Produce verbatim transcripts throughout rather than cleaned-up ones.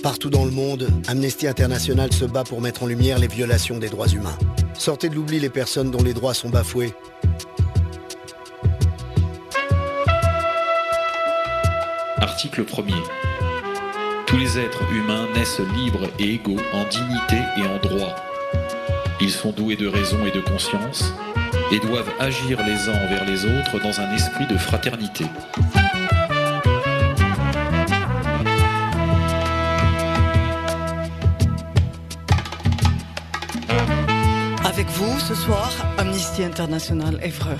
Partout dans le monde, Amnesty International se bat pour mettre en lumière les violations des droits humains. Sortez de l'oubli les personnes dont les droits sont bafoués. Article premier. Tous les êtres humains naissent libres et égaux en dignité et en droit. Ils sont doués de raison et de conscience et doivent agir les uns envers les autres dans un esprit de fraternité. Avec vous, ce soir, Amnesty International Évreux.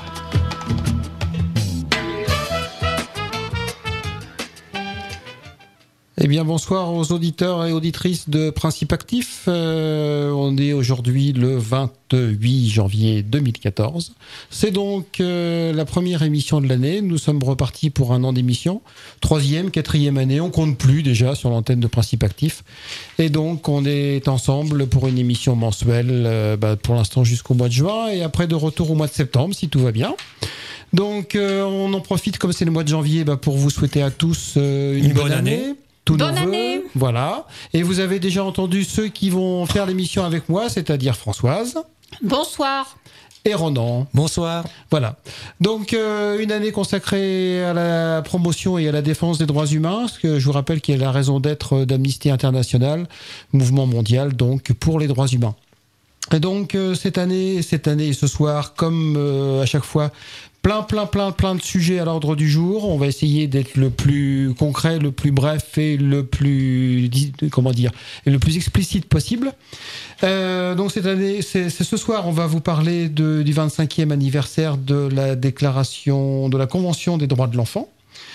Eh bien, bonsoir aux auditeurs et auditrices de Principe Actif. Euh, on est aujourd'hui le vingt-huit janvier deux mille quatorze. C'est donc euh, la première émission de l'année. Nous sommes repartis pour un an d'émission. Troisième, quatrième année, on compte plus déjà sur l'antenne de Principe Actif. Et donc, on est ensemble pour une émission mensuelle, euh, bah, pour l'instant jusqu'au mois de juin, et après de retour au mois de septembre, si tout va bien. Donc, euh, on en profite, comme c'est le mois de janvier, bah, pour vous souhaiter à tous euh, une, une bonne, bonne année. année. Bonne année. Voilà. Et vous avez déjà entendu ceux qui vont faire l'émission avec moi, c'est-à-dire Françoise. Bonsoir. Et Ronan. Bonsoir. Voilà. Donc, euh, une année consacrée à la promotion et à la défense des droits humains, ce que je vous rappelle qui est la raison d'être d'Amnesty International, mouvement mondial donc pour les droits humains. Et donc, euh, cette année, cette année et ce soir, comme euh, à chaque fois, plein, plein, plein, plein de sujets à l'ordre du jour. On va essayer d'être le plus concret, le plus bref et le plus, comment dire, et le plus explicite possible. Euh, donc cette année, c'est, c'est ce soir, on va vous parler de, du vingt-cinquième anniversaire de la déclaration, de la Convention des droits de l'enfant.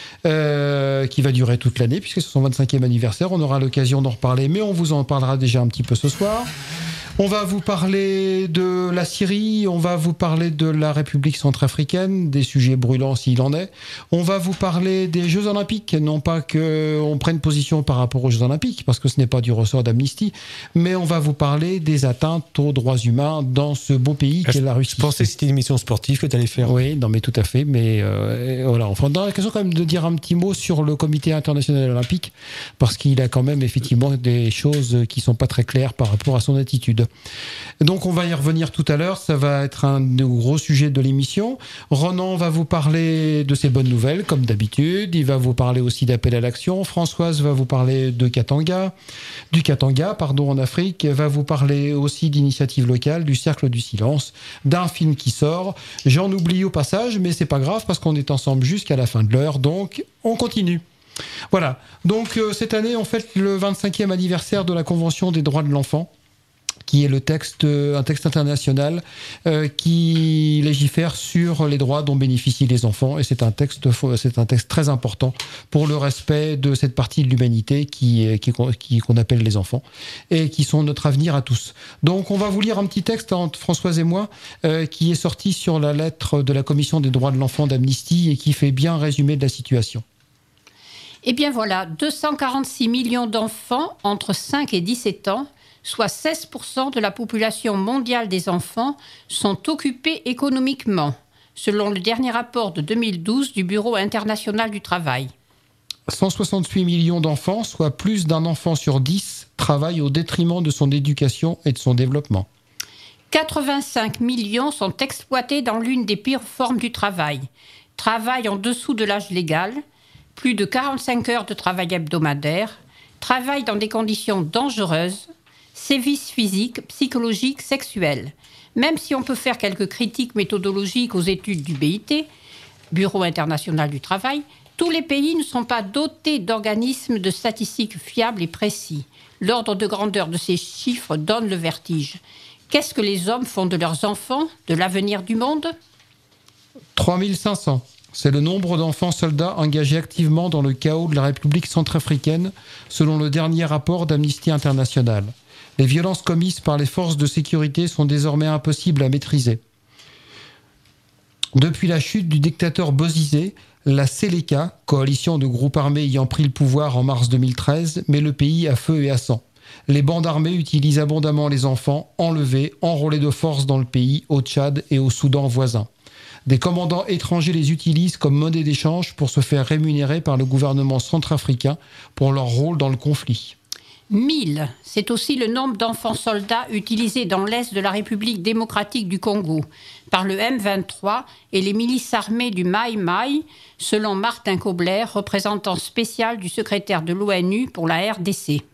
Euh, qui va durer toute l'année puisque c'est son vingt-cinquième anniversaire. On aura l'occasion d'en reparler, mais on vous en parlera déjà un petit peu ce soir. On va vous parler de la Syrie, on va vous parler de la République centrafricaine, des sujets brûlants s'il en est. On va vous parler des Jeux Olympiques, non pas qu'on prenne position par rapport aux Jeux Olympiques, parce que ce n'est pas du ressort d'Amnesty, mais on va vous parler des atteintes aux droits humains dans ce beau pays qu'est la Russie. Je pensais que c'était une émission sportive que tu allais faire. Oui, non mais tout à fait, mais euh, voilà. Enfin, dans la question quand même de dire un petit mot sur le Comité international olympique, parce qu'il a quand même effectivement des choses qui sont pas très claires par rapport à son attitude. Donc on va y revenir tout à l'heure, ça va être un gros sujet de l'émission. Ronan va vous parler de ses bonnes nouvelles, comme d'habitude. Il va vous parler aussi d'appel à l'action. Françoise va vous parler de Katanga, du Katanga, pardon, en Afrique. Elle va vous parler aussi d'initiatives locales, du Cercle du Silence, d'un film qui sort. J'en oublie au passage, mais c'est pas grave parce qu'on est ensemble jusqu'à la fin de l'heure, donc on continue. Voilà, donc euh, cette année on fête le vingt-cinquième anniversaire de la Convention des droits de l'enfant, qui est le texte, un texte international euh, qui légifère sur les droits dont bénéficient les enfants. Et c'est un texte, c'est un texte très important pour le respect de cette partie de l'humanité qui, qui, qui, qu'on appelle les enfants et qui sont notre avenir à tous. Donc on va vous lire un petit texte entre Françoise et moi euh, qui est sorti sur la lettre de la Commission des droits de l'enfant d'Amnesty et qui fait bien résumé de la situation. Eh bien voilà, deux cent quarante-six millions d'enfants entre cinq et dix-sept ans, soit seize pour cent de la population mondiale des enfants, sont occupés économiquement, selon le dernier rapport de deux mille douze du Bureau international du travail. cent soixante-huit millions d'enfants, soit plus d'un enfant sur dix, travaillent au détriment de son éducation et de son développement. quatre-vingt-cinq millions sont exploités dans l'une des pires formes du travail. Travail en dessous de l'âge légal, plus de quarante-cinq heures de travail hebdomadaire, travail dans des conditions dangereuses, sévices physiques, psychologiques, sexuels. Même si on peut faire quelques critiques méthodologiques aux études du B I T, Bureau international du travail, tous les pays ne sont pas dotés d'organismes de statistiques fiables et précis. L'ordre de grandeur de ces chiffres donne le vertige. Qu'est-ce que les hommes font de leurs enfants, de l'avenir du monde ? trois mille cinq cents. C'est le nombre d'enfants soldats engagés activement dans le chaos de la République centrafricaine, selon le dernier rapport d'Amnesty International. Les violences commises par les forces de sécurité sont désormais impossibles à maîtriser. Depuis la chute du dictateur Bozizé, la Seleka, coalition de groupes armés ayant pris le pouvoir en mars deux mille treize, met le pays à feu et à sang. Les bandes armées utilisent abondamment les enfants, enlevés, enrôlés de force dans le pays, au Tchad et au Soudan voisin. Des commandants étrangers les utilisent comme monnaie d'échange pour se faire rémunérer par le gouvernement centrafricain pour leur rôle dans le conflit. mille, c'est aussi le nombre d'enfants soldats utilisés dans l'Est de la République démocratique du Congo par le M vingt-trois et les milices armées du Maï Maï, selon Martin Kobler, représentant spécial du secrétaire de l'ONU pour la R D C.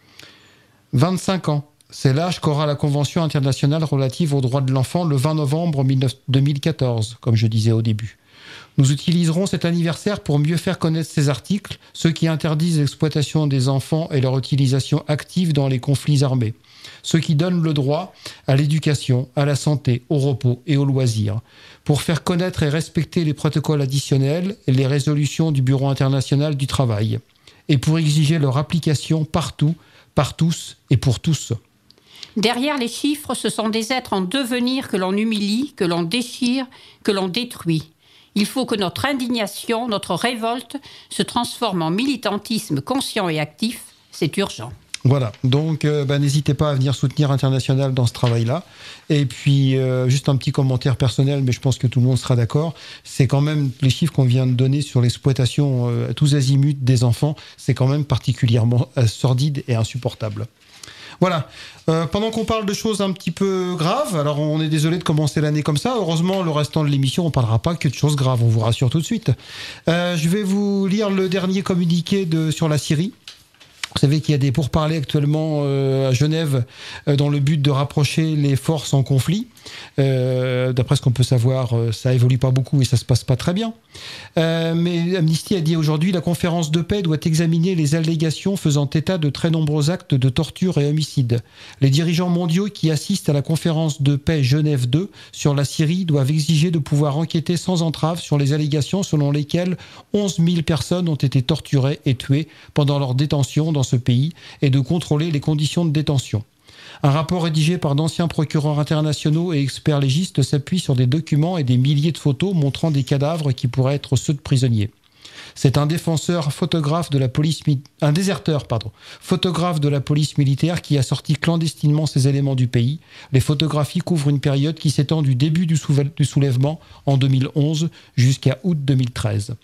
vingt-cinq ans. C'est l'âge qu'aura la Convention internationale relative aux droits de l'enfant le vingt novembre deux mille quatorze, comme je disais au début. Nous utiliserons cet anniversaire pour mieux faire connaître ces articles, ceux qui interdisent l'exploitation des enfants et leur utilisation active dans les conflits armés, ceux qui donnent le droit à l'éducation, à la santé, au repos et au loisir, pour faire connaître et respecter les protocoles additionnels et les résolutions du Bureau international du travail, et pour exiger leur application partout, par tous et pour tous. Derrière les chiffres, ce sont des êtres en devenir que l'on humilie, que l'on déchire, que l'on détruit. Il faut que notre indignation, notre révolte se transforme en militantisme conscient et actif. C'est urgent. Voilà, donc euh, bah, n'hésitez pas à venir soutenir International dans ce travail-là. Et puis, euh, juste un petit commentaire personnel, mais je pense que tout le monde sera d'accord, c'est quand même les chiffres qu'on vient de donner sur l'exploitation euh, tous azimuts des enfants, c'est quand même particulièrement euh, sordide et insupportable. Voilà. Euh, pendant qu'on parle de choses un petit peu graves, alors on est désolé de commencer l'année comme ça. Heureusement, le restant de l'émission, on ne parlera pas que de choses graves, on vous rassure tout de suite. Euh, je vais vous lire le dernier communiqué de, sur la Syrie. Vous savez qu'il y a des pourparlers actuellement euh, à Genève euh, dans le but de rapprocher les forces en conflit. Euh, d'après ce qu'on peut savoir, euh, ça évolue pas beaucoup et ça se passe pas très bien. Euh, mais Amnesty a dit aujourd'hui la conférence de paix doit examiner les allégations faisant état de très nombreux actes de torture et homicide. Les dirigeants mondiaux qui assistent à la conférence de paix Genève deux sur la Syrie doivent exiger de pouvoir enquêter sans entrave sur les allégations selon lesquelles onze mille personnes ont été torturées et tuées pendant leur détention dans ce pays et de contrôler les conditions de détention. Un rapport rédigé par d'anciens procureurs internationaux et experts légistes s'appuie sur des documents et des milliers de photos montrant des cadavres qui pourraient être ceux de prisonniers. C'est un défenseur photographe de la police, un déserteur, pardon, photographe de la police militaire qui a sorti clandestinement ces éléments du pays. Les photographies couvrent une période qui s'étend du début du soulèvement en deux mille onze jusqu'à août deux mille treize.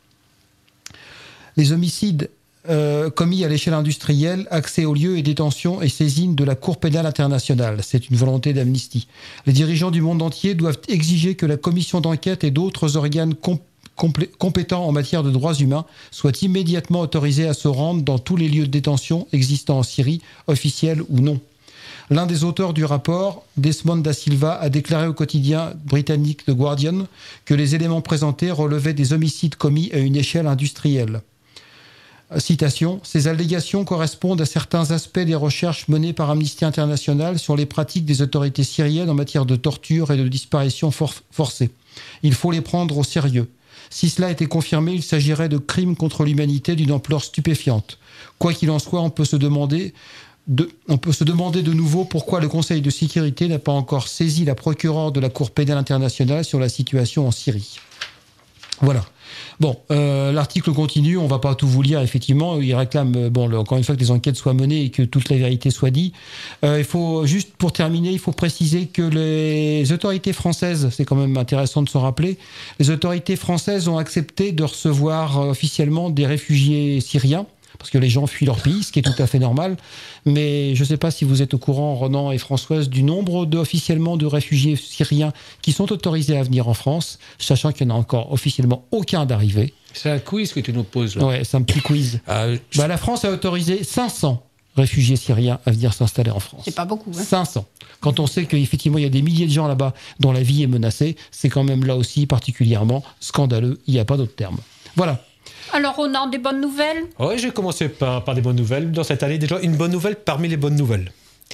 Les homicides Euh, commis à l'échelle industrielle, accès aux lieux et détention et saisine de la Cour pénale internationale. C'est une volonté d'Amnesty. Les dirigeants du monde entier doivent exiger que la commission d'enquête et d'autres organes comp- complé- compétents en matière de droits humains soient immédiatement autorisés à se rendre dans tous les lieux de détention existants en Syrie, officiels ou non. L'un des auteurs du rapport, Desmond da Silva, a déclaré au quotidien britannique The Guardian que les éléments présentés relevaient des homicides commis à une échelle industrielle. Citation, ces allégations correspondent à certains aspects des recherches menées par Amnesty International sur les pratiques des autorités syriennes en matière de torture et de disparition for- forcée. Il faut les prendre au sérieux. Si cela était confirmé, il s'agirait de crimes contre l'humanité d'une ampleur stupéfiante. Quoi qu'il en soit, on peut se demander de, on peut se demander de nouveau pourquoi le Conseil de sécurité n'a pas encore saisi la procureure de la Cour pénale internationale sur la situation en Syrie. Voilà. Bon, euh, l'article continue, on ne va pas tout vous lire, effectivement, il réclame, bon, le, encore une fois, que des enquêtes soient menées et que toute la vérité soit dite. Euh, il faut, juste pour terminer, il faut préciser que les autorités françaises, c'est quand même intéressant de se rappeler, les autorités françaises ont accepté de recevoir officiellement des réfugiés syriens, parce que les gens fuient leur pays, ce qui est tout à fait normal. Mais je ne sais pas si vous êtes au courant, Ronan et Françoise, du nombre de, officiellement de réfugiés syriens qui sont autorisés à venir en France, sachant qu'il n'y en a encore officiellement aucun d'arrivés. C'est un quiz que tu nous poses là. Ouais, c'est un petit quiz. Euh, je... bah, la France a autorisé cinq cents réfugiés syriens à venir s'installer en France. C'est pas beaucoup. Hein. cinq cents. Quand on sait qu'effectivement il y a des milliers de gens là-bas dont la vie est menacée, c'est quand même là aussi particulièrement scandaleux. Il n'y a pas d'autre terme. Voilà. Alors, on a des bonnes nouvelles ? Oui, je vais commencer par, par des bonnes nouvelles. Dans cette année, déjà, une bonne nouvelle parmi les bonnes nouvelles.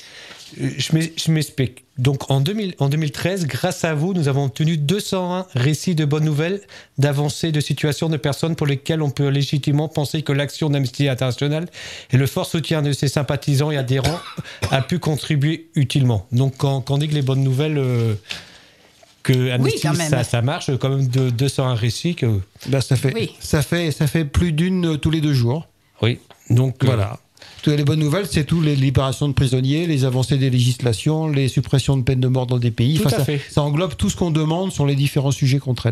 Je m'explique. Donc, en, deux mille, en deux mille treize, grâce à vous, nous avons obtenu deux cent un récits de bonnes nouvelles, d'avancées, de situations de personnes pour lesquelles on peut légitimement penser que l'action d'Amnesty International et le fort soutien de ses sympathisants et adhérents a pu contribuer utilement. Donc, quand, quand on dit que les bonnes nouvelles... Euh, que Amnesty, oui, ça, ça marche, quand même de deux cent un récits. Que... Ben, ça, fait, oui. ça, fait, ça fait plus d'une tous les deux jours. Oui, donc... Voilà. Euh... Toutes les bonnes nouvelles, c'est toutes les libérations de prisonniers, les avancées des législations, les suppressions de peine de mort dans des pays. Tout enfin, à ça, fait. Ça englobe tout ce qu'on demande sur les différents sujets qu'on traite.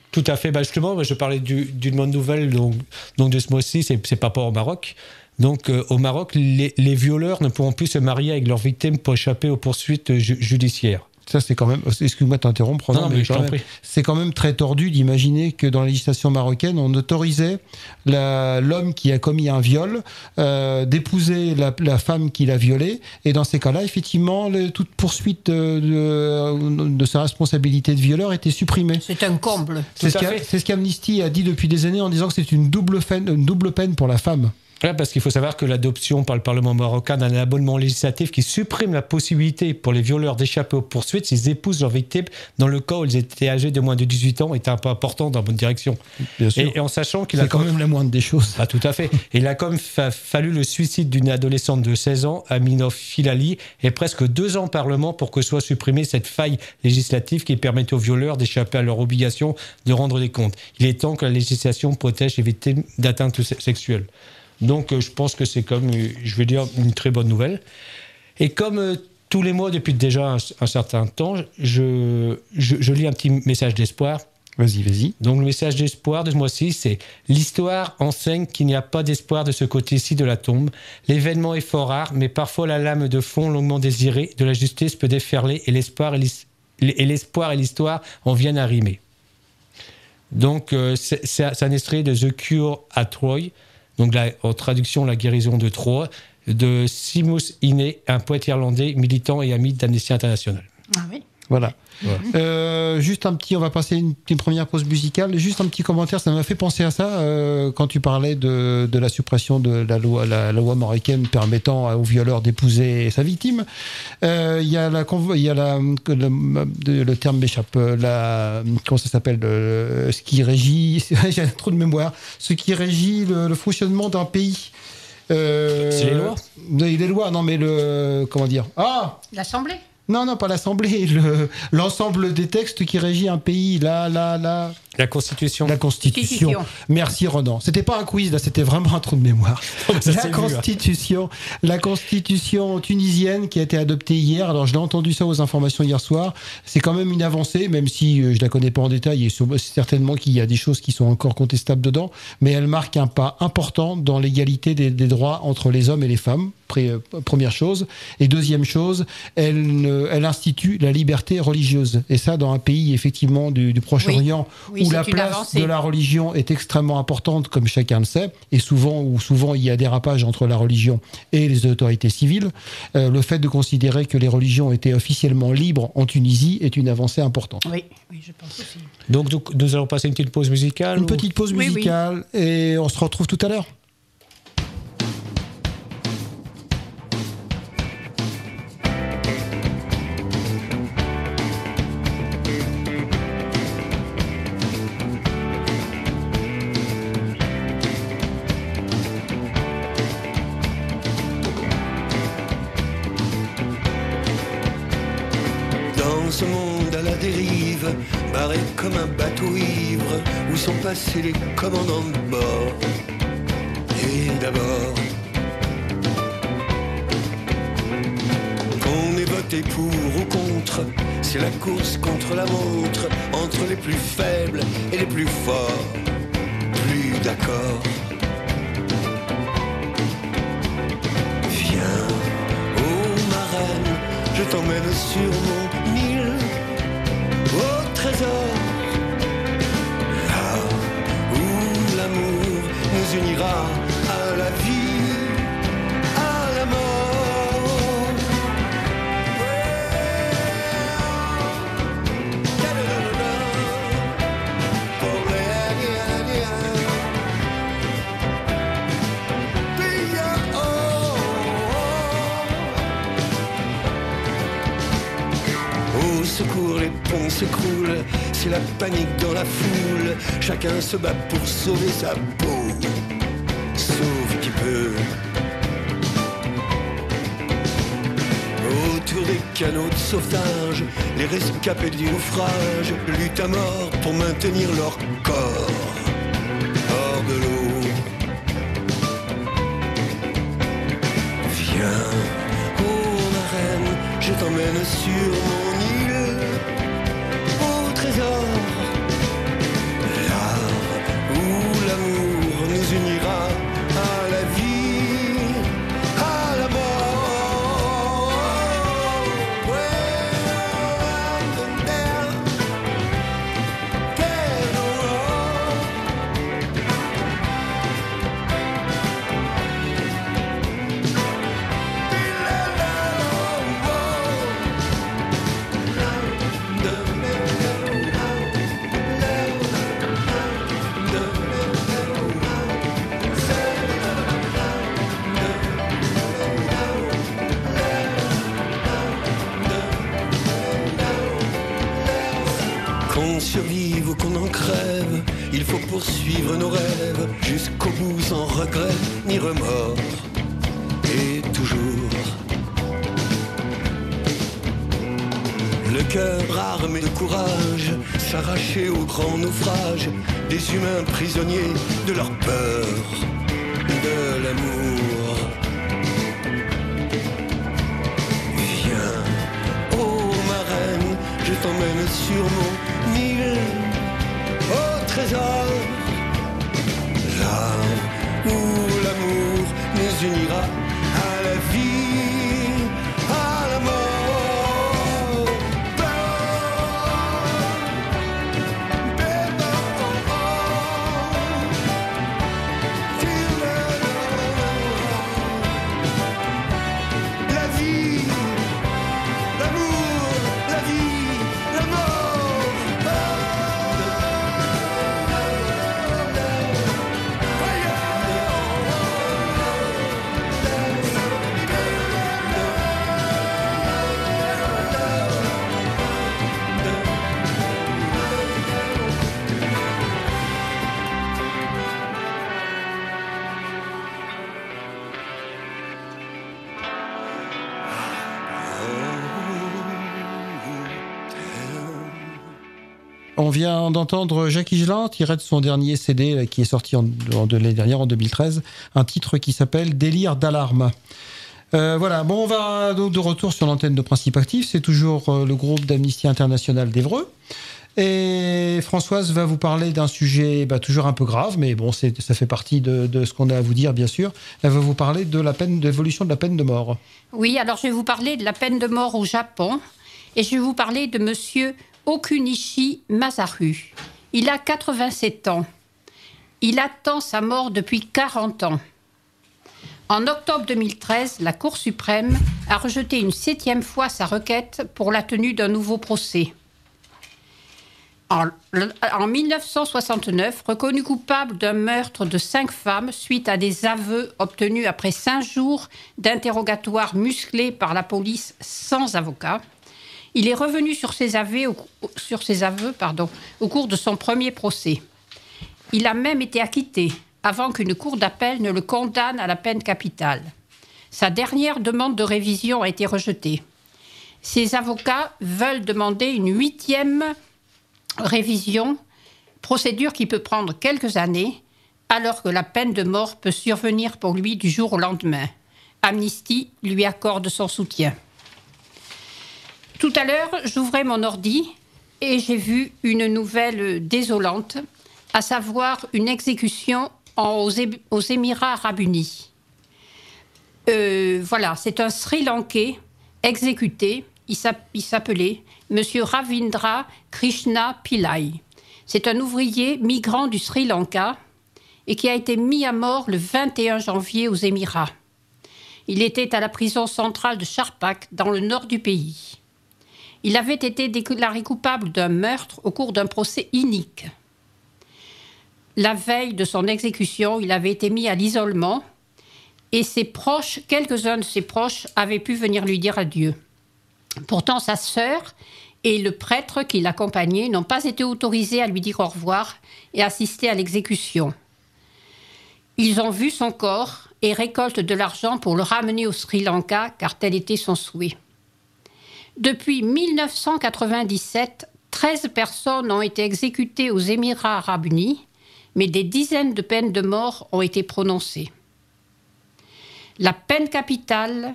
Tout à fait. Bah justement, je parlais du, d'une bonne nouvelle donc, donc de ce mois-ci, c'est, c'est par rapport au Maroc. Donc euh, au Maroc, les, les violeurs ne pourront plus se marier avec leurs victimes pour échapper aux poursuites ju- judiciaires. Ça, c'est quand même. Excuse-moi de t'interrompre, Ronan, Non, non, mais je t'en même, prie. c'est quand même très tordu d'imaginer que dans la législation marocaine, on autorisait la, l'homme qui a commis un viol euh, d'épouser la, la femme qui l'a violé. Et dans ces cas-là, effectivement, le, toute poursuite de, de, de sa responsabilité de violeur était supprimée. C'est un comble. C'est ce, à qu'a, fait. c'est ce qu'Amnesty a dit depuis des années en disant que c'est une double peine, une double peine pour la femme. Ouais, parce qu'il faut savoir que l'adoption par le Parlement marocain d'un abonnement législatif qui supprime la possibilité pour les violeurs d'échapper aux poursuites s'ils épousent leurs victimes dans le cas où ils étaient âgés de moins de dix-huit ans est un pas important dans la bonne direction. Bien sûr. Et, et en sachant qu'il C'est a quand même la moindre des choses. Ah, tout à fait. Et il a quand même fa- fallu le suicide d'une adolescente de seize ans, Amina Filali, et presque deux ans au Parlement pour que soit supprimée cette faille législative qui permettait aux violeurs d'échapper à leur obligation de rendre des comptes. Il est temps que la législation protège les victimes d'atteintes se- sexuelles. Donc, euh, je pense que c'est comme, euh, je vais dire, une très bonne nouvelle. Et comme euh, tous les mois, depuis déjà un, un certain temps, je, je, je lis un petit message d'espoir. Vas-y, vas-y. Donc, le message d'espoir de ce mois-ci, c'est « L'histoire enseigne qu'il n'y a pas d'espoir de ce côté-ci de la tombe. L'événement est fort rare, mais parfois la lame de fond longuement désirée de la justice peut déferler et l'espoir et, l'is- et, l'espoir et l'histoire en viennent à rimer. » Donc, euh, c'est, c'est un extrait de The Cure à Troyes. Donc, la, en traduction, la guérison de Troie, de Seamus Heaney, un poète irlandais, militant et ami d'Amnesty International. Ah oui. Voilà. Ouais. Euh, juste un petit, on va passer une, une première pause musicale. Juste un petit commentaire, ça m'a fait penser à ça euh, quand tu parlais de, de la suppression de la loi, la, la loi marocaine permettant au violeur d'épouser sa victime. Euh, Il y a la, il y a la, le, le terme m'échappe. La, comment ça s'appelle le, ce qui régit, j'ai trop de mémoire. Ce qui régit le, le fonctionnement d'un pays. Euh, C'est les lois. Les lois, non mais le, comment dire. Ah. L'Assemblée. Non, non, pas l'Assemblée, le, l'ensemble des textes qui régit un pays, là, là, là. La Constitution. La Constitution. Constitution. Merci Ronan. C'était pas un quiz, là, c'était vraiment un trou de mémoire. Ça, la c'est Constitution, la Constitution tunisienne qui a été adoptée hier. Alors, je l'ai entendu ça aux informations hier soir. C'est quand même une avancée, même si euh, je la connais pas en détail et certainement qu'il y a des choses qui sont encore contestables dedans. Mais elle marque un pas important dans l'égalité des, des droits entre les hommes et les femmes. Pré, euh, première chose. Et deuxième chose, elle, euh, elle institue la liberté religieuse. Et ça, dans un pays, effectivement, du, du Proche-Orient, oui. Oui, où c'est la une place avancée. de la religion est extrêmement importante, comme chacun le sait, et souvent, où souvent il y a dérapage entre la religion et les autorités civiles, euh, le fait de considérer que les religions étaient officiellement libres en Tunisie est une avancée importante. Oui, oui, je pense aussi. Donc, donc, nous allons passer une petite pause musicale. Une ou... petite pause Oui, musicale, oui. Et on se retrouve tout à l'heure. Dans ce monde à la dérive, barré comme un bateau ivre, où sont passés les commandants de bord. Et d'abord, qu'on ait voté pour ou contre, c'est la course contre la montre, entre les plus faibles et les plus forts. Plus d'accord. Viens, ô marraine, je t'emmène sur mon île, au trésor, là où l'amour nous unira à la vie, à la mort. Au secours, les ponts s'écroulent, c'est la panique dans la foule, chacun se bat pour sauver sa peau, sauve qui peut. Autour des canaux de sauvetage, les rescapés du naufrage luttent à mort pour maintenir leur corps hors de l'eau. Viens, ô marraine, je t'emmène sur mon île, au trésor, poursuivre nos rêves jusqu'au bout sans regret ni remords. Et toujours le cœur armé de courage, s'arracher au grand naufrage des humains prisonniers de leur peur, de l'amour. Viens, ô marraine, je t'emmène sur mon île, au trésor, là où l'amour nous unira à la vie, à la mort. On vient d'entendre Jacques Higelin, tiré de son dernier C D là, qui est sorti en, en, de l'année dernière, en deux mille treize, un titre qui s'appelle « Délire d'alarme ». Euh, voilà, bon, on va donc de retour sur l'antenne de Principe Actif, c'est toujours euh, le groupe d'Amnesty International d'Évreux. Et Françoise va vous parler d'un sujet bah, toujours un peu grave, mais bon, c'est, ça fait partie de, de ce qu'on a à vous dire, bien sûr. Elle va vous parler de la peine, de l'évolution de la peine de mort. Oui, alors je vais vous parler de la peine de mort au Japon, et je vais vous parler de monsieur Okunishi Masaru. Il a quatre-vingt-sept ans. Il attend sa mort depuis quarante ans. En octobre deux mille treize, la Cour suprême a rejeté une septième fois sa requête pour la tenue d'un nouveau procès. En, en dix-neuf cent soixante-neuf, reconnu coupable d'un meurtre de cinq femmes suite à des aveux obtenus après cinq jours d'interrogatoire musclé par la police sans avocat, il est revenu sur ses aveux, au, sur ses aveux pardon, au cours de son premier procès. Il a même été acquitté avant qu'une cour d'appel ne le condamne à la peine capitale. Sa dernière demande de révision a été rejetée. Ses avocats veulent demander une huitième révision, procédure qui peut prendre quelques années, alors que la peine de mort peut survenir pour lui du jour au lendemain. Amnesty lui accorde son soutien. Tout à l'heure, j'ouvrais mon ordi et j'ai vu une nouvelle désolante, à savoir une exécution aux, é- aux Émirats arabes unis. Euh, voilà, c'est un Sri Lankais exécuté, il, s'app- il s'appelait M. Ravindra Krishna Pillai. C'est un ouvrier migrant du Sri Lanka et qui a été mis à mort le vingt et un janvier aux Émirats. Il était à la prison centrale de Charpak, dans le nord du pays. Il avait été déclaré coupable d'un meurtre au cours d'un procès inique. La veille de son exécution, il avait été mis à l'isolement et ses proches, quelques-uns de ses proches, avaient pu venir lui dire adieu. Pourtant, sa sœur et le prêtre qui l'accompagnait n'ont pas été autorisés à lui dire au revoir et assister à l'exécution. Ils ont vu son corps et récoltent de l'argent pour le ramener au Sri Lanka, car tel était son souhait. Depuis dix-neuf cent quatre-vingt-dix-sept, treize personnes ont été exécutées aux Émirats arabes unis, mais des dizaines de peines de mort ont été prononcées. La peine capitale...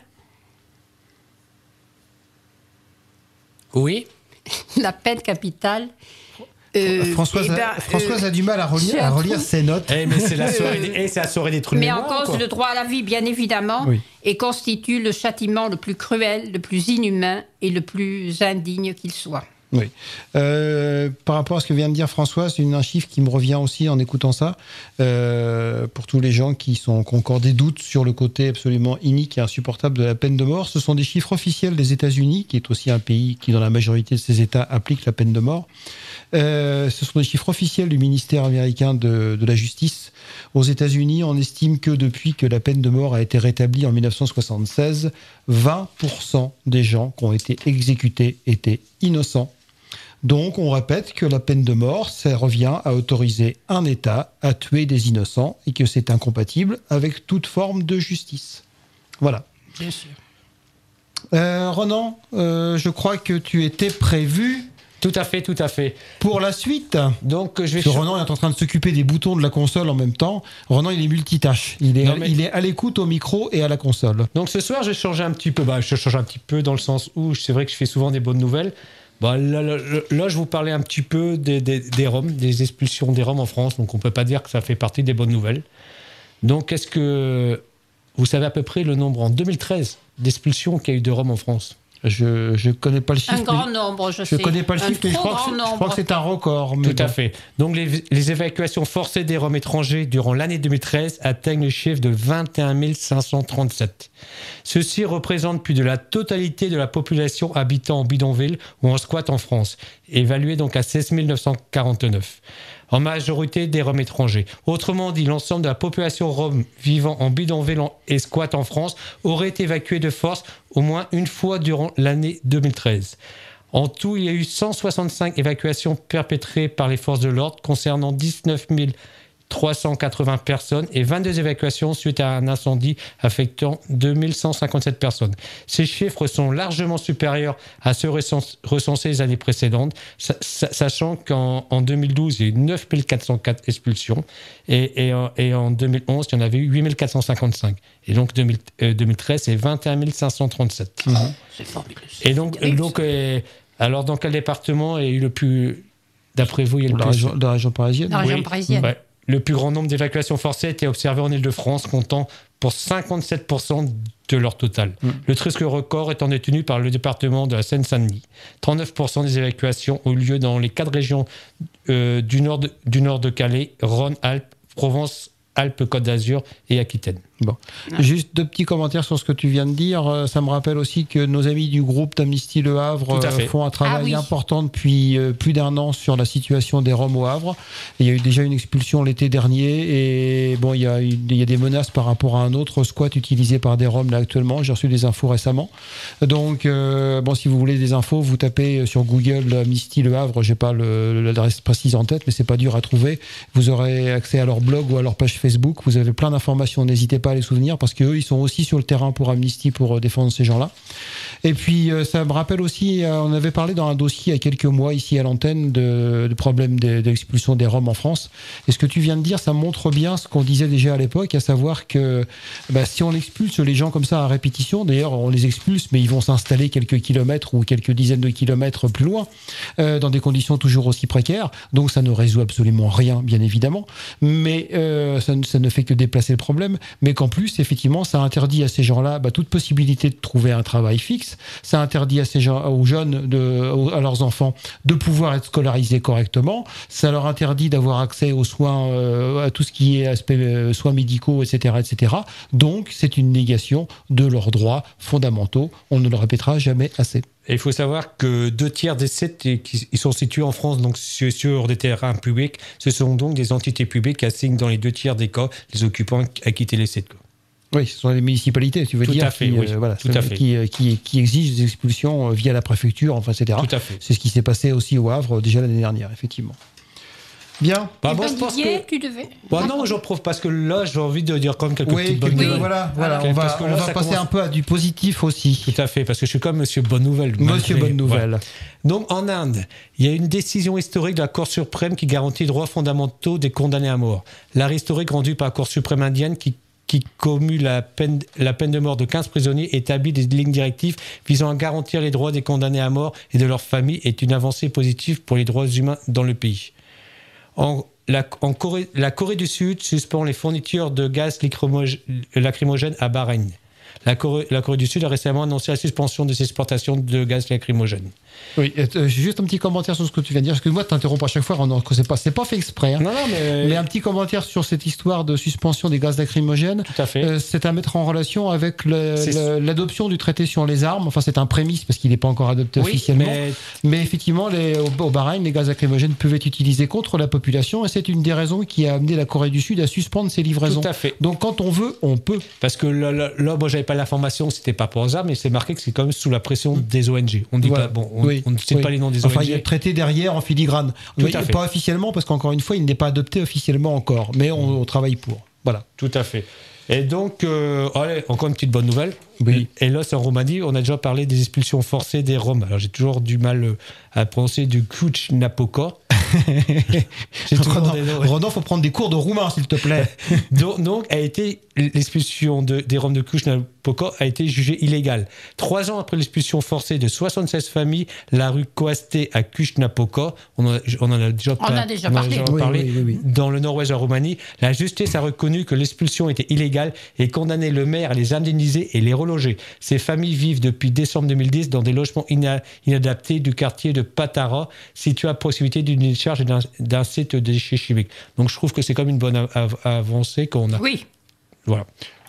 Oui. La peine capitale... Euh, Françoise, eh ben, a, Françoise euh, a du mal à relire, à relire ses notes. Eh, mais c'est la soirée, des, eh, c'est la soirée des trucs Mais en mémoires, cause quoi. le droit à la vie, bien évidemment, Oui. et constitue le châtiment le plus cruel, le plus inhumain et le plus indigne qu'il soit. Oui. Euh, par rapport à ce que vient de dire Françoise, c'est une- un chiffre qui me revient aussi en écoutant ça. Euh, pour tous les gens qui, sont, qui ont encore des doutes sur le côté absolument inique et insupportable de la peine de mort, ce sont des chiffres officiels des États-Unis, qui est aussi un pays qui, dans la majorité de ses États, applique la peine de mort. Euh, ce sont des chiffres officiels du ministère américain de, de la Justice. Aux États-Unis, on estime que depuis que la peine de mort a été rétablie en dix-neuf cent soixante-seize, vingt pour cent des gens qui ont été exécutés étaient innocents. Donc, on répète que la peine de mort, ça revient à autoriser un État à tuer des innocents et que c'est incompatible avec toute forme de justice. Voilà. Bien sûr. Euh, Ronan, euh, je crois que tu étais prévu... Tout à fait, tout à fait. Pour la suite. Donc, je vais... Parce que Ronan est en train de s'occuper des boutons de la console en même temps. Ronan, il est multitâche. Il est, non, mais... il est à l'écoute au micro et à la console. Donc, ce soir, j'ai changé un petit peu. Bah, je change un petit peu dans le sens où c'est vrai que je fais souvent des bonnes nouvelles. Bah, là, là, là, je vous parlais un petit peu des, des, des Roms, des expulsions des Roms en France. Donc, on ne peut pas dire que ça fait partie des bonnes nouvelles. Donc, est-ce que vous savez à peu près le nombre en deux mille treize d'expulsions qu'il y a eu de Roms en France ? Je ne connais pas le chiffre. Un grand nombre, je, je sais. Je ne connais pas le un chiffre, mais je crois, que je crois que c'est un record. Mais Tout bon. à fait. Donc, les, les évacuations forcées des Roms étrangers durant l'année deux mille treize atteignent le chiffre de vingt et un mille cinq cent trente-sept. Ceci représente plus de la totalité de la population habitant en bidonville ou en squat en France, évaluée donc à seize mille neuf cent quarante-neuf. En majorité des Roms étrangers. Autrement dit, l'ensemble de la population Rom vivant en bidonville et squat en France aurait été évacuée de force au moins une fois durant l'année deux mille treize. En tout, il y a eu cent soixante-cinq évacuations perpétrées par les forces de l'ordre concernant dix-neuf mille trois cent quatre-vingts personnes et vingt-deux évacuations suite à un incendie affectant deux mille cent cinquante-sept personnes. Ces chiffres sont largement supérieurs à ceux recensés les années précédentes, sachant qu'en en deux mille douze, il y a eu neuf mille quatre cent quatre expulsions et, et, et en deux mille onze, il y en avait eu huit mille quatre cent cinquante-cinq. Et donc deux mille, euh, deux mille treize, c'est vingt et un mille cinq cent trente-sept. Mmh. C'est formidable. Et donc, donc euh, alors dans quel département il y a eu le plus, d'après vous, il y a le la, plus... région, la région parisienne. La région oui, parisienne. Ouais. Le plus grand nombre d'évacuations forcées a été observé en Île-de-France, comptant pour cinquante-sept pour cent de leur total. Mmh. Le triste record étant détenu par le département de la Seine-Saint-Denis. trente-neuf pour cent des évacuations ont lieu dans les quatre régions euh, du, nord de, du nord de Calais, Rhône, Alpes, Provence, Alpes-Côte d'Azur et Aquitaine. Bon. Ouais. Juste deux petits commentaires sur ce que tu viens de dire. Ça me rappelle aussi que nos amis du groupe d'Amnistie Le Havre font un travail ah, oui. important depuis plus d'un an sur la situation des Roms au Havre. Il y a eu déjà une expulsion l'été dernier et bon, il y a, il y a des menaces par rapport à un autre squat utilisé par des Roms là actuellement. J'ai reçu des infos récemment. Donc, euh, bon, si vous voulez des infos, vous tapez sur Google Amnistie Le Havre. J'ai pas le, l'adresse précise en tête, mais c'est pas dur à trouver. Vous aurez accès à leur blog ou à leur page Facebook. Vous avez plein d'informations. N'hésitez pas à les souvenir parce qu'eux, ils sont aussi sur le terrain pour Amnesty, pour défendre ces gens-là. Et puis, ça me rappelle aussi, on avait parlé dans un dossier il y a quelques mois ici à l'antenne de, de problèmes de, de l'expulsion des Roms en France. Et ce que tu viens de dire, ça montre bien ce qu'on disait déjà à l'époque, à savoir que bah, si on expulse les gens comme ça à répétition, d'ailleurs on les expulse, mais ils vont s'installer quelques kilomètres ou quelques dizaines de kilomètres plus loin, euh, dans des conditions toujours aussi précaires. Donc ça ne résout absolument rien, bien évidemment, mais euh, ça, ça ne fait que déplacer le problème. Mais qu'en plus, effectivement, ça interdit à ces gens-là bah, toute possibilité de trouver un travail fixe. Ça interdit à ces gens, aux jeunes, de, à leurs enfants, de pouvoir être scolarisés correctement. Ça leur interdit d'avoir accès aux soins, euh, à tout ce qui est aspect euh, soins médicaux, et cetera, et cetera. Donc, c'est une négation de leurs droits fondamentaux. On ne le répétera jamais assez. Et il faut savoir que deux tiers des sites qui sont situés en France, donc sur des terrains publics, ce sont donc des entités publiques qui assignent dans les deux tiers des cas les occupants à quitter les sites. Oui, ce sont les municipalités, tu veux tout dire, à fait, qui, oui. euh, voilà, tout à fait. Qui, qui, qui exigent des expulsions via la préfecture, enfin, et cetera. Tout à fait. C'est ce qui s'est passé aussi au Havre déjà l'année dernière, effectivement. Bien. Bah, bon, je pense que tu devais. Bah, non, j'en profite parce que là, j'ai envie de dire comme quelques oui, petites bonnes oui, nouvelles. Voilà, voilà. On va, on va passer commence... un peu à du positif aussi. Tout à fait, parce que je suis comme Monsieur Bonne Nouvelle. Monsieur Bonne Nouvelle. Ouais. Donc, en Inde, il y a une décision historique de la Cour suprême qui garantit les droits fondamentaux des condamnés à mort. L'arrêt historique rendu par la Cour suprême indienne qui qui commue la peine, la peine de mort de quinze prisonniers, établit des lignes directives visant à garantir les droits des condamnés à mort et de leurs familles est une avancée positive pour les droits humains dans le pays. En, la, en Corée, la Corée du Sud suspend les fournitures de gaz lacrymogène à Bahreïn. La Corée, la Corée du Sud a récemment annoncé la suspension des exportations de gaz lacrymogène. Oui, euh, juste un petit commentaire sur ce que tu viens de dire. Excuse-moi de t'interrompre à chaque fois, Renan, que c'est pas, c'est pas fait exprès. Hein. Non, non, mais... mais un petit commentaire sur cette histoire de suspension des gaz lacrymogènes. Tout à fait. Euh, c'est à mettre en relation avec le, le, l'adoption du traité sur les armes. Enfin, c'est un prémisse parce qu'il n'est pas encore adopté oui, officiellement. Mais, mais effectivement, les, au, au Bahreïn, les gaz lacrymogènes peuvent être utilisés contre la population et c'est une des raisons qui a amené la Corée du Sud à suspendre ses livraisons. Tout à fait. Donc, quand on veut, on peut. Parce que là, là, là moi, j'avais pas pas l'information que c'était pas pour hasard, mais c'est marqué que c'est quand même sous la pression des O N G. On dit Voilà. pas, bon, on, Oui. on ne cite Oui. pas les noms des Enfin, O N il y a G. le traité derrière en filigrane. Tout Oui, à fait. pas officiellement, parce qu'encore une fois, il n'est pas adopté officiellement encore, mais on, on travaille pour. Voilà. Tout à fait. Et donc, euh, allez, encore une petite bonne nouvelle. Oui. Et là, c'est en Roumanie. On a déjà parlé des expulsions forcées des Roms. Alors, j'ai toujours du mal euh, à prononcer du Cluj-Napoca. J'ai toujours Ronan, des noms. Ronan, faut prendre des cours de roumain, s'il te plaît. donc, donc, a été l'expulsion de, des Roms de Cluj-Napoca a été jugée illégale. Trois ans après l'expulsion forcée de soixante-seize familles, la rue Coaste à Cluj-Napoca, on, en a- on en a déjà, On par- a déjà on parlé. Oui, parlé, oui, oui, oui. dans le nord-ouest de la Roumanie, la justice a reconnu que l'expulsion était illégale et condamné le maire à les indemniser et les reloger. Ces familles vivent depuis décembre deux mille dix dans des logements ina- inadaptés du quartier de Patara, situé à proximité d'une décharge et d'un, d'un site de déchets chimiques. Donc je trouve que c'est comme une bonne av- avancée qu'on a. Oui. Voilà.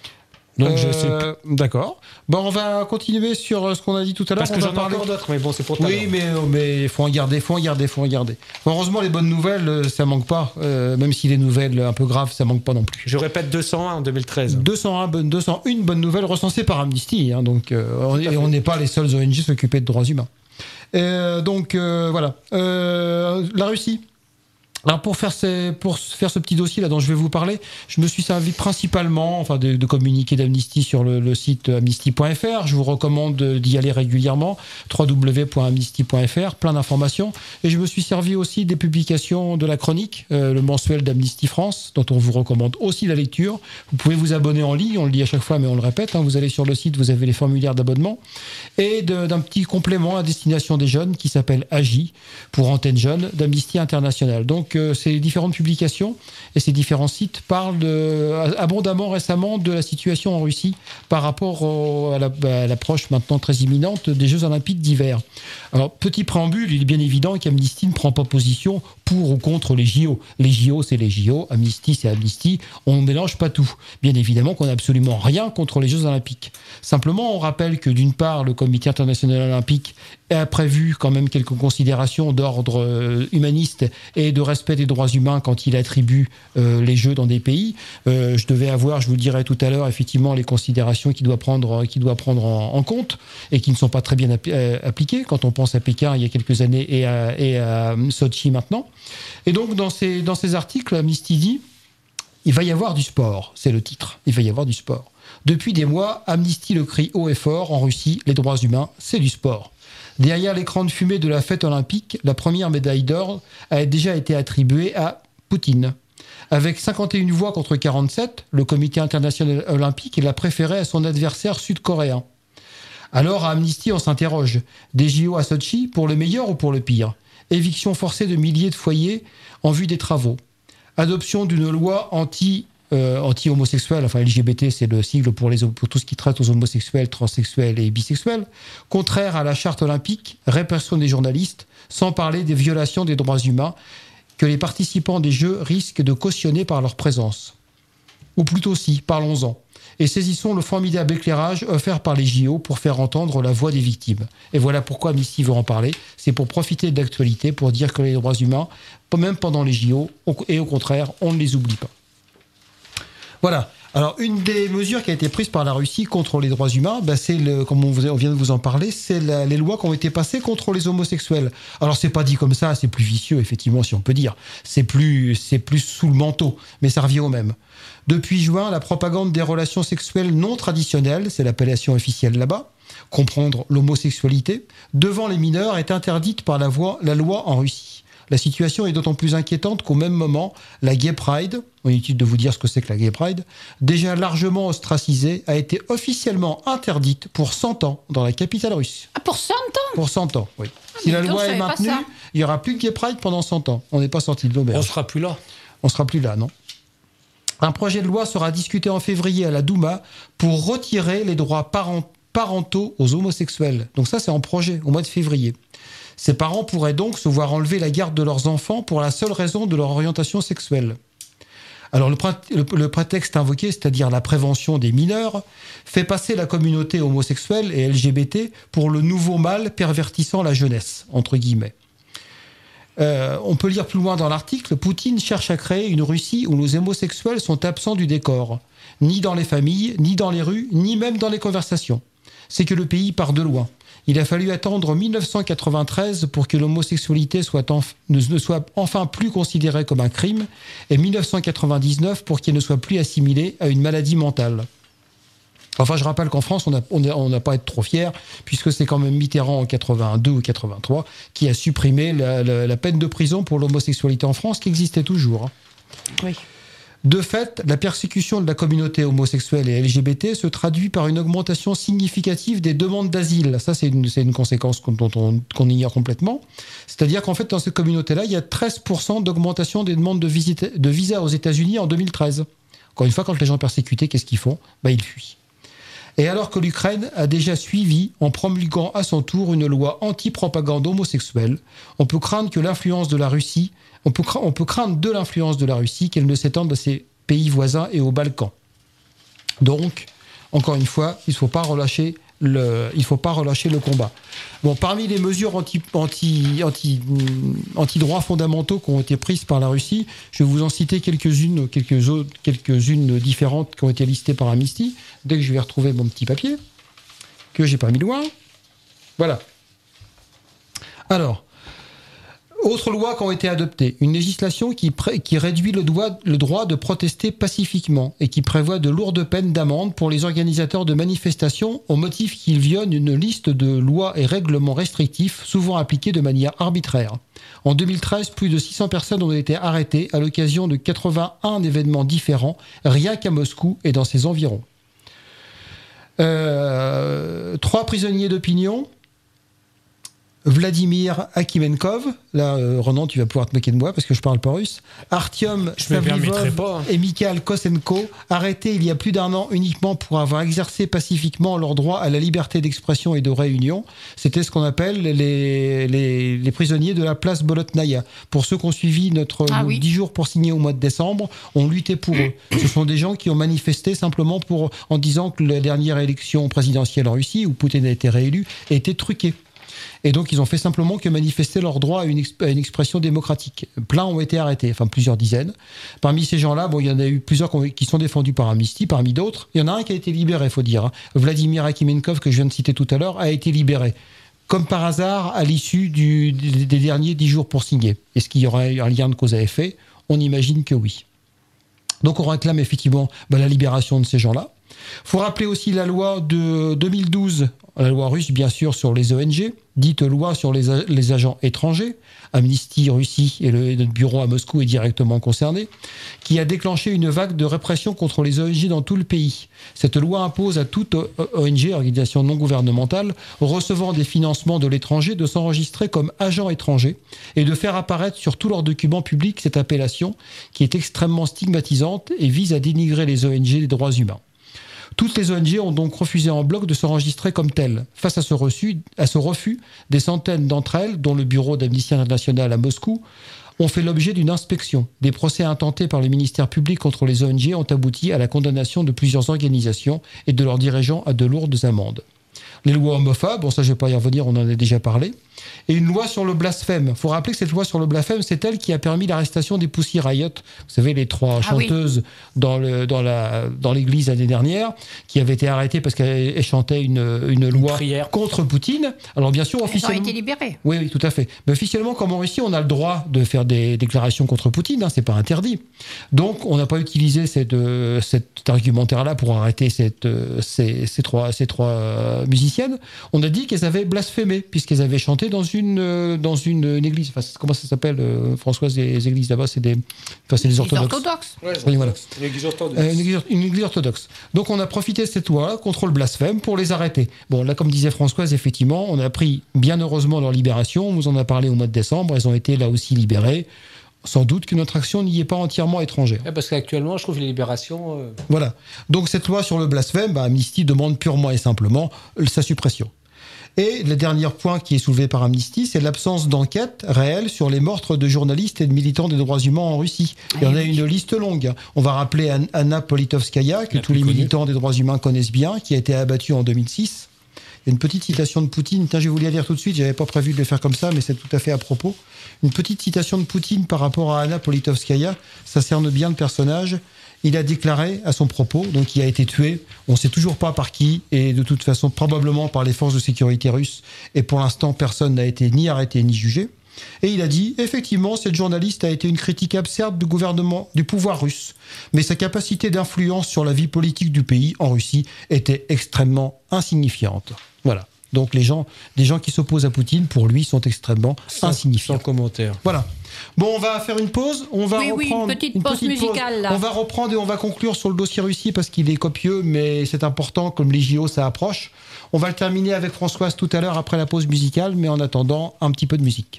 Donc je sais Euh, D'accord. Bon, on va continuer sur euh, ce qu'on a dit tout à l'heure. parce que On va j'en ai parler- encore d'autres, mais bon, c'est pour toi. Oui, mais euh, mais faut en garder, faut en garder, faut en garder. Bon, heureusement, les bonnes nouvelles, euh, ça manque pas. Euh, même si les nouvelles un peu graves, ça manque pas non plus. Je répète deux cent un en deux mille treize. deux cent un bonnes, deux cent un bonnes nouvelles recensées par Amnesty. Hein, donc, euh, on, et on n'est pas les seuls O N G s'occuper de droits humains. Euh, donc euh, voilà. Euh, la Russie. Alors pour faire, ces, pour faire ce petit dossier là dont je vais vous parler, je me suis servi principalement enfin de, de communiqués d'Amnesty sur le, le site amnesty point f r. Je vous recommande d'y aller régulièrement, w w w point amnesty point f r, plein d'informations. Et je me suis servi aussi des publications de la chronique, euh, le mensuel d'Amnesty France, dont on vous recommande aussi la lecture. Vous pouvez vous abonner en ligne, on le dit à chaque fois mais on le répète, hein, vous allez sur le site, vous avez les formulaires d'abonnement. Et de, d'un petit complément à destination des jeunes qui s'appelle Agi, pour Antenne Jeune, d'Amnesty International. Donc euh, ces différentes publications et ces différents sites parlent de, abondamment récemment de la situation en Russie par rapport au, à, la, à l'approche maintenant très imminente des Jeux Olympiques d'hiver. Alors, petit préambule, il est bien évident qu'Amnesty ne prend pas position pour ou contre les J O. Les J O, c'est les J O, Amnesty, c'est Amnesty, on ne mélange pas tout. Bien évidemment qu'on n'a absolument rien contre les Jeux Olympiques. Simplement, on rappelle que d'une part, le Comité international olympique a prévu quand même quelques considérations d'ordre euh, humaniste et de respect des droits humains quand il attribue euh, les Jeux dans des pays. Euh, je devais avoir, je vous le dirai tout à l'heure, effectivement, les considérations qu'il doit prendre, qu'il doit prendre en, en compte et qui ne sont pas très bien appli- euh, appliquées quand on pense à Pékin il y a quelques années et à, et à Sochi maintenant. Et donc, dans ces, dans ces articles, Amnesty dit il va y avoir du sport, c'est le titre, il va y avoir du sport. Depuis des mois, Amnesty le crie haut et fort, en Russie, les droits humains, c'est du sport. Derrière l'écran de fumée de la fête olympique, la première médaille d'or a déjà été attribuée à Poutine. Avec cinquante et une voix contre quarante-sept, le Comité international olympique l'a préféré à son adversaire sud-coréen. Alors à Amnesty, on s'interroge. Des J O à Sochi, pour le meilleur ou pour le pire ? Éviction forcée de milliers de foyers en vue des travaux. Adoption d'une loi anti Euh, anti-homosexuels, enfin L G B T c'est le sigle pour, les, pour tout ce qui traite aux homosexuels, transsexuels et bisexuels, contraire à la charte olympique, répression des journalistes, sans parler des violations des droits humains que les participants des Jeux risquent de cautionner par leur présence. Ou plutôt si, parlons-en. Et saisissons le formidable éclairage offert par les J O pour faire entendre la voix des victimes. Et voilà pourquoi Amnesty veut en parler. C'est pour profiter de l'actualité, pour dire que les droits humains, même pendant les J O, et au contraire, on ne les oublie pas. Voilà. Alors, une des mesures qui a été prise par la Russie contre les droits humains, ben c'est, le, comme on, vous, on vient de vous en parler, c'est la, les lois qui ont été passées contre les homosexuels. Alors, c'est pas dit comme ça, c'est plus vicieux, effectivement, si on peut dire. C'est plus, c'est plus sous le manteau, mais ça revient au même. Depuis juin, la propagande des relations sexuelles non traditionnelles, c'est l'appellation officielle là-bas, comprendre l'homosexualité, devant les mineurs est interdite par la, voie, la loi en Russie. La situation est d'autant plus inquiétante qu'au même moment, la Gay Pride, on est inutile de vous dire ce que c'est que la Gay Pride, déjà largement ostracisée, a été officiellement interdite pour cent ans dans la capitale russe. Ah, pour cent ans ? Pour cent ans, oui. Ah, si la donc, loi je est savais pas maintenue, ça. il n'y aura plus de Gay Pride pendant cent ans. On n'est pas sorti de l'auberge. On sera plus là. On sera plus là, non ? Un projet de loi sera discuté en février à la Douma pour retirer les droits parent- parentaux aux homosexuels. Donc ça, c'est en projet, au mois de février. Ces parents pourraient donc se voir enlever la garde de leurs enfants pour la seule raison de leur orientation sexuelle. Alors le, pré- le, le prétexte invoqué, c'est-à-dire la prévention des mineurs, fait passer la communauté homosexuelle et L G B T pour le nouveau mal pervertissant la jeunesse, entre guillemets. Euh, on peut lire plus loin dans l'article, Poutine cherche à créer une Russie où les homosexuels sont absents du décor. ni dans les familles, ni dans les rues, ni même dans les conversations. C'est que le pays part de loin. Il a fallu attendre mille neuf cent quatre-vingt-treize pour que l'homosexualité soit enf- ne, ne soit enfin plus considérée comme un crime, et mille neuf cent quatre-vingt-dix-neuf pour qu'elle ne soit plus assimilée à une maladie mentale. Enfin, je rappelle qu'en France, on n'a on a, on a pas à être trop fiers, puisque c'est quand même Mitterrand en quatre-vingt-deux ou quatre-vingt-trois qui a supprimé la, la, la peine de prison pour l'homosexualité en France, qui existait toujours. Oui. De fait, la persécution de la communauté homosexuelle et L G B T se traduit par une augmentation significative des demandes d'asile. Ça, c'est une, c'est une conséquence qu'on, dont on, qu'on ignore complètement. C'est-à-dire qu'en fait, dans cette communauté-là, il y a treize pour cent d'augmentation des demandes de, visite, de visa aux États-Unis en deux mille treize. Encore une fois, quand les gens persécutés, qu'est-ce qu'ils font ? Ben, ils fuient. Et alors que l'Ukraine a déjà suivi en promulguant à son tour une loi anti-propagande homosexuelle, on peut craindre que l'influence de la Russie, on peut, cra- on peut craindre de l'influence de la Russie qu'elle ne s'étende à ses pays voisins et aux Balkans. Donc, encore une fois, il ne faut pas relâcher le, il faut pas relâcher le combat. Bon, parmi les mesures anti, anti, anti, anti-droits fondamentaux qui ont été prises par la Russie, je vais vous en citer quelques-unes, quelques autres, quelques-unes différentes qui ont été listées par Amnesty. Dès que je vais retrouver mon petit papier, que j'ai pas mis loin. Voilà. Alors, autres lois qui ont été adoptées. Une législation qui, pré- qui réduit le, droit, le droit de protester pacifiquement et qui prévoit de lourdes peines d'amende pour les organisateurs de manifestations au motif qu'ils violent une liste de lois et règlements restrictifs, souvent appliqués de manière arbitraire. En deux mille treize, plus de six cents personnes ont été arrêtées à l'occasion de quatre-vingt-un événements différents, rien qu'à Moscou et dans ses environs. Euh, trois prisonniers d'opinion. Vladimir Akimenkov, là, euh, Ronan, tu vas pouvoir te moquer de moi parce que je parle pas russe. Artyom Savlivov et Mikhail Kosenko, arrêtés il y a plus d'un an uniquement pour avoir exercé pacifiquement leur droit à la liberté d'expression et de réunion. C'était ce qu'on appelle les, les, les prisonniers de la place Bolotnaya. Pour ceux qui ont suivi notre ah, nos oui. dix jours pour signer au mois de décembre, on luttait pour eux. Ce sont des gens qui ont manifesté simplement pour, en disant que la dernière élection présidentielle en Russie, où Poutine a été réélu, était truquée. Et donc, ils ont fait simplement que manifester leur droit à une, exp- à une expression démocratique. Plein ont été arrêtés, enfin plusieurs dizaines. Parmi ces gens-là, bon, il y en a eu plusieurs qui, ont, qui sont défendus par Amnesty, parmi d'autres. Il y en a un qui a été libéré, il faut dire. Hein. Vladimir Akimenkov, que je viens de citer tout à l'heure, a été libéré. Comme par hasard, à l'issue du, des, des derniers dix jours pour signer. Est-ce qu'il y aurait un lien de cause à effet ? On imagine que oui. Donc, on réclame effectivement ben, la libération de ces gens-là. Il faut rappeler aussi la loi de deux mille douze, la loi russe bien sûr sur les O N G, dite loi sur les, a- les agents étrangers. Amnesty Russie et, le, et notre bureau à Moscou est directement concerné, qui a déclenché une vague de répression contre les O N G dans tout le pays. Cette loi impose à toute O N G, organisation non gouvernementale, recevant des financements de l'étranger, de s'enregistrer comme agent étranger et de faire apparaître sur tous leurs documents publics cette appellation qui est extrêmement stigmatisante et vise à dénigrer les O N G des droits humains. Toutes les O N G ont donc refusé en bloc de s'enregistrer comme telles. Face à ce, reçu, à ce refus, des centaines d'entre elles, dont le bureau d'Amnesty International à Moscou, ont fait l'objet d'une inspection. Des procès intentés par le ministère public contre les O N G ont abouti à la condamnation de plusieurs organisations et de leurs dirigeants à de lourdes amendes. Les lois homophobes, bon ça je ne vais pas y revenir, on en a déjà parlé, et une loi sur le blasphème. Il faut rappeler que cette loi sur le blasphème, c'est elle qui a permis l'arrestation des Pussy Riot. Vous savez, les trois ah chanteuses oui. dans, le, dans, la, dans l'église l'année dernière, qui avaient été arrêtées parce qu'elles chantaient une, une loi une contre Poutine. Alors bien sûr, officiellement... Elles ont été libérées. Oui, oui, tout à fait. Mais officiellement, comme en Russie, on a le droit de faire des déclarations contre Poutine, hein, c'est pas interdit. Donc, on n'a pas utilisé cette, euh, cet argumentaire-là pour arrêter cette, euh, ces, ces trois, ces trois euh, musiciennes. On a dit qu'elles avaient blasphémé, puisqu'elles avaient chanté dans une, euh, dans une, une église. Enfin, comment ça s'appelle, euh, Françoise, les églises là-bas, c'est des, enfin, c'est des orthodoxes. Les orthodoxes. Ouais, oui, voilà. Une église orthodoxe. Euh, une, église, une église orthodoxe. Donc, on a profité de cette loi contre le blasphème pour les arrêter. Bon, là, comme disait Françoise, effectivement, on a pris bien heureusement leur libération. On vous en a parlé au mois de décembre. Elles ont été là aussi libérées. Sans doute que notre action n'y est pas entièrement étrangère. Ouais, parce qu'actuellement, je trouve les libérations... Euh... Voilà. Donc cette loi sur le blasphème, bah, Amnesty demande purement et simplement sa suppression. Et le dernier point qui est soulevé par Amnesty, c'est l'absence d'enquête réelle sur les meurtres de journalistes et de militants des droits humains en Russie. Il y en a une liste longue. On va rappeler Anna Politkovskaya, que tous les militants des droits humains connaissent bien, qui a été abattue en deux mille six, Il y a une petite citation de Poutine. Tiens, je vais vous la lire tout de suite. J'avais pas prévu de le faire comme ça, mais c'est tout à fait à propos. Une petite citation de Poutine par rapport à Anna Politkovskaya. Ça cerne bien le personnage. Il a déclaré à son propos, donc il a été tué. On ne sait toujours pas par qui, et de toute façon probablement par les forces de sécurité russes. Et pour l'instant, personne n'a été ni arrêté ni jugé. Et il a dit, effectivement, cette journaliste a été une critique acerbe du gouvernement, du pouvoir russe. Mais sa capacité d'influence sur la vie politique du pays, en Russie, était extrêmement insignifiante. Voilà. Donc les gens, les gens qui s'opposent à Poutine, pour lui, sont extrêmement sans, insignifiants. Sans commentaire. Voilà. Bon, on va faire une pause. On va oui, reprendre oui, une petite une pause petite musicale, pause. là. On va reprendre et on va conclure sur le dossier Russie parce qu'il est copieux, mais c'est important, comme les J O, ça approche. On va le terminer avec Françoise tout à l'heure après la pause musicale, mais en attendant, un petit peu de musique.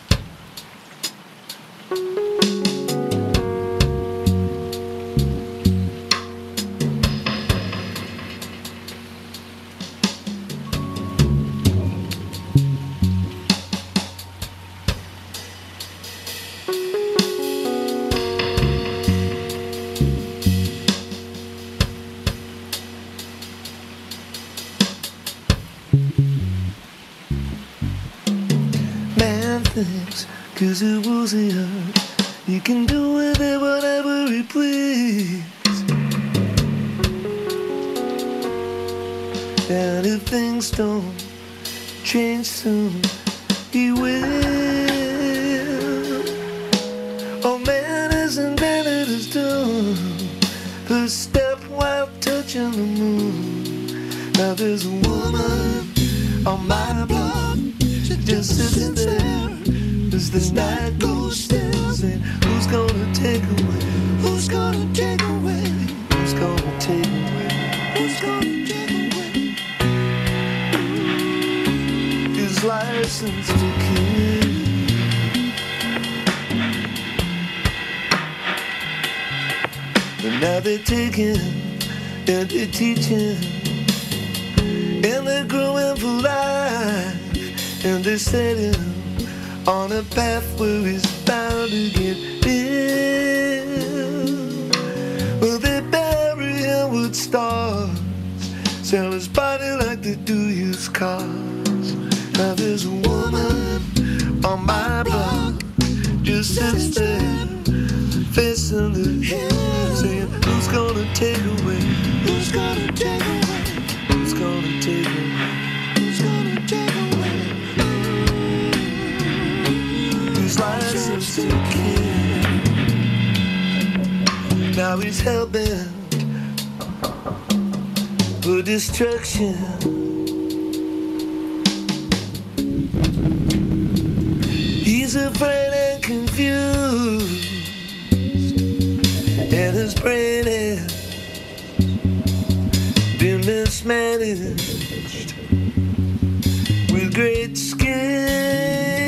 Cause it was a hurt. You can do with it whatever you please. And if things don't change soon, he will. Oh man has invented his doom. First step while touching the moon. Now there's a woman on my block. She just sits there as the night goes still, saying, who's gonna take away? Who's gonna take away? Who's gonna take away? Who's gonna take away his license to kill? And now they're taking and they're teaching, and they're growing for life, and they're setting on a path where he's bound to get ill. Well, they bury him with stars, sell his body like they do used cars. Now there's a woman on my block, just sits there, facing the hill, saying, who's gonna take away? Who's gonna take away? Who's gonna take away? Who's gonna take away? License to kill. Now he's hell-bent for destruction. He's afraid and confused, and his brain has been mismanaged with great skill.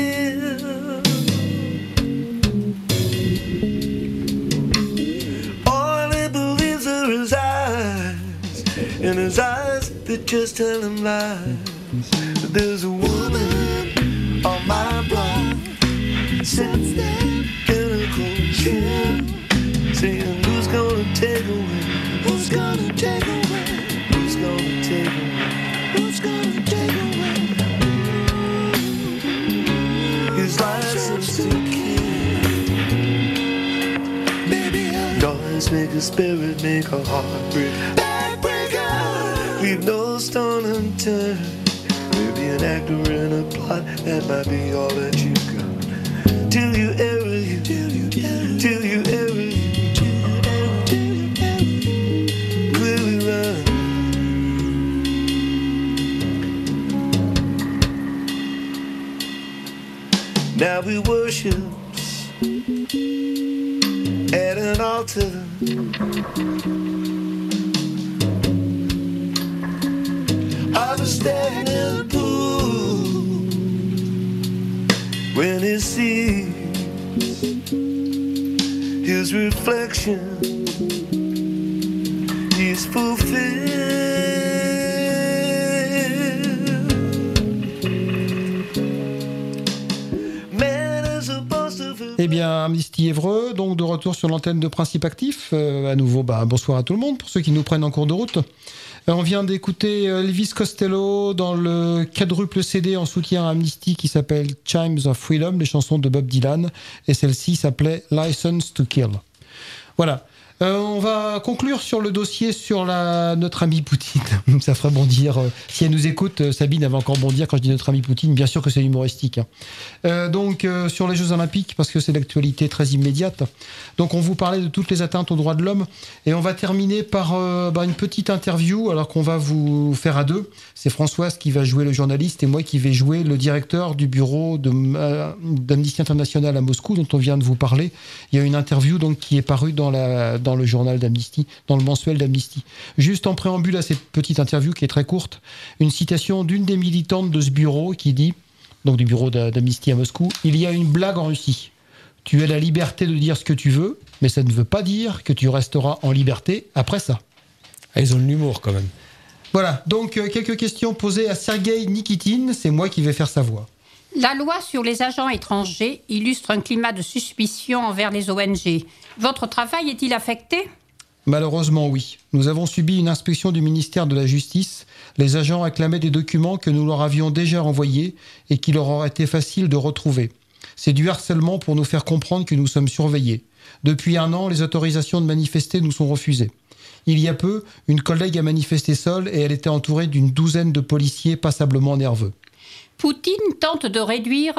In his eyes that just tell him lies. But there's a woman on my block, sits there in a cold chair, saying, who's gonna take away? Who's gonna take away? Who's gonna take away? Who's gonna take away his license to kill? Baby, noise make a spirit, make a heart break. Leave no stone unturned. Maybe an actor in a plot, that might be all that you got. Till you error you, till you error, till you error you, till you error, clearly run. Now he worships at an altar. Of a stagnant pool. When he sees his reflection, he's fulfilled. Eh bien, bien Amnesty Évreux, donc de retour sur l'antenne de Principe Actif. Euh, à nouveau, bah, bonsoir à tout le monde, pour ceux qui nous prennent en cours de route. Euh, on vient d'écouter Elvis Costello dans le quadruple C D en soutien à Amnesty qui s'appelle Chimes of Freedom, les chansons de Bob Dylan, et celle-ci s'appelait License to Kill. Voilà. Euh, on va conclure sur le dossier sur la, notre ami Poutine. Ça ferait bondir. Euh, si elle nous écoute, euh, Sabine avait encore bondir quand je dis notre ami Poutine. Bien sûr que c'est humoristique. Hein. Euh, donc, euh, sur les Jeux Olympiques, parce que c'est l'actualité très immédiate. Donc, on vous parlait de toutes les atteintes aux droits de l'homme. Et on va terminer par euh, bah, une petite interview, alors qu'on va vous faire à deux. C'est Françoise qui va jouer le journaliste et moi qui vais jouer le directeur du bureau de, euh, d'Amnesty International à Moscou, dont on vient de vous parler. Il y a une interview donc, qui est parue dans la dans le journal d'Amnesty, dans le mensuel d'Amnesty. Juste en préambule à cette petite interview qui est très courte, une citation d'une des militantes de ce bureau qui dit, donc du bureau d'Amnesty à Moscou, « Il y a une blague en Russie. Tu as la liberté de dire ce que tu veux, mais ça ne veut pas dire que tu resteras en liberté après ça. » Ah, ils ont de l'humour quand même. Voilà, donc euh, quelques questions posées à Sergueï Nikitine, c'est moi qui vais faire sa voix. La loi sur les agents étrangers illustre un climat de suspicion envers les O N G. Votre travail est-il affecté ? Malheureusement, oui. Nous avons subi une inspection du ministère de la Justice. Les agents réclamaient des documents que nous leur avions déjà envoyés et qu'il leur aurait été facile de retrouver. C'est du harcèlement pour nous faire comprendre que nous sommes surveillés. Depuis un an, les autorisations de manifester nous sont refusées. Il y a peu, une collègue a manifesté seule et elle était entourée d'une douzaine de policiers passablement nerveux. Poutine tente de réduire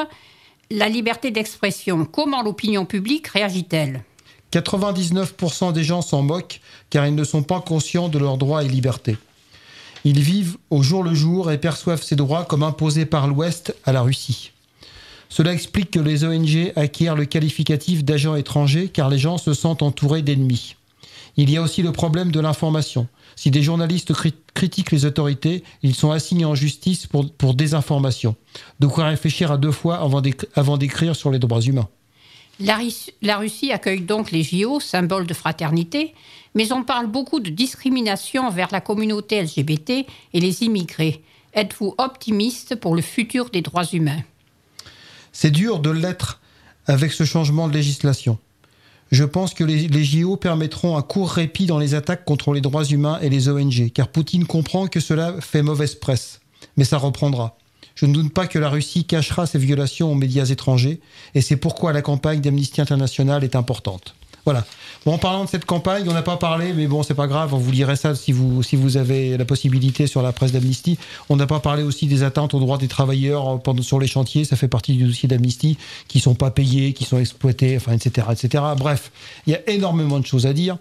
la liberté d'expression. Comment l'opinion publique réagit-elle ? quatre-vingt-dix-neuf pour cent des gens s'en moquent car ils ne sont pas conscients de leurs droits et libertés. Ils vivent au jour le jour et perçoivent ces droits comme imposés par l'Ouest à la Russie. Cela explique que les O N G acquièrent le qualificatif d'agents étrangers car les gens se sentent entourés d'ennemis. Il y a aussi le problème de l'information. Si des journalistes cri- critiquent les autorités, ils sont assignés en justice pour, pour désinformation. De quoi réfléchir à deux fois avant, d'éc- avant d'écrire sur les droits humains. La, Russie, la Russie accueille donc les J O, symbole de fraternité, mais on parle beaucoup de discrimination envers la communauté L G B T et les immigrés. Êtes-vous optimiste pour le futur des droits humains ? C'est dur de l'être avec ce changement de législation. Je pense que les, les J O permettront un court répit dans les attaques contre les droits humains et les O N G, car Poutine comprend que cela fait mauvaise presse. Mais ça reprendra. Je ne doute pas que la Russie cachera ces violations aux médias étrangers, et c'est pourquoi la campagne d'Amnesty International est importante. Voilà. Bon, en parlant de cette campagne, on n'a pas parlé, mais bon, c'est pas grave, on vous lirez ça si vous, si vous avez la possibilité sur la presse d'Amnesty. On n'a pas parlé aussi des atteintes aux droits des travailleurs pendant, sur les chantiers, ça fait partie du dossier d'Amnesty, qui sont pas payés, qui sont exploités, enfin, et cetera, et cetera. Bref, il y a énormément de choses à dire.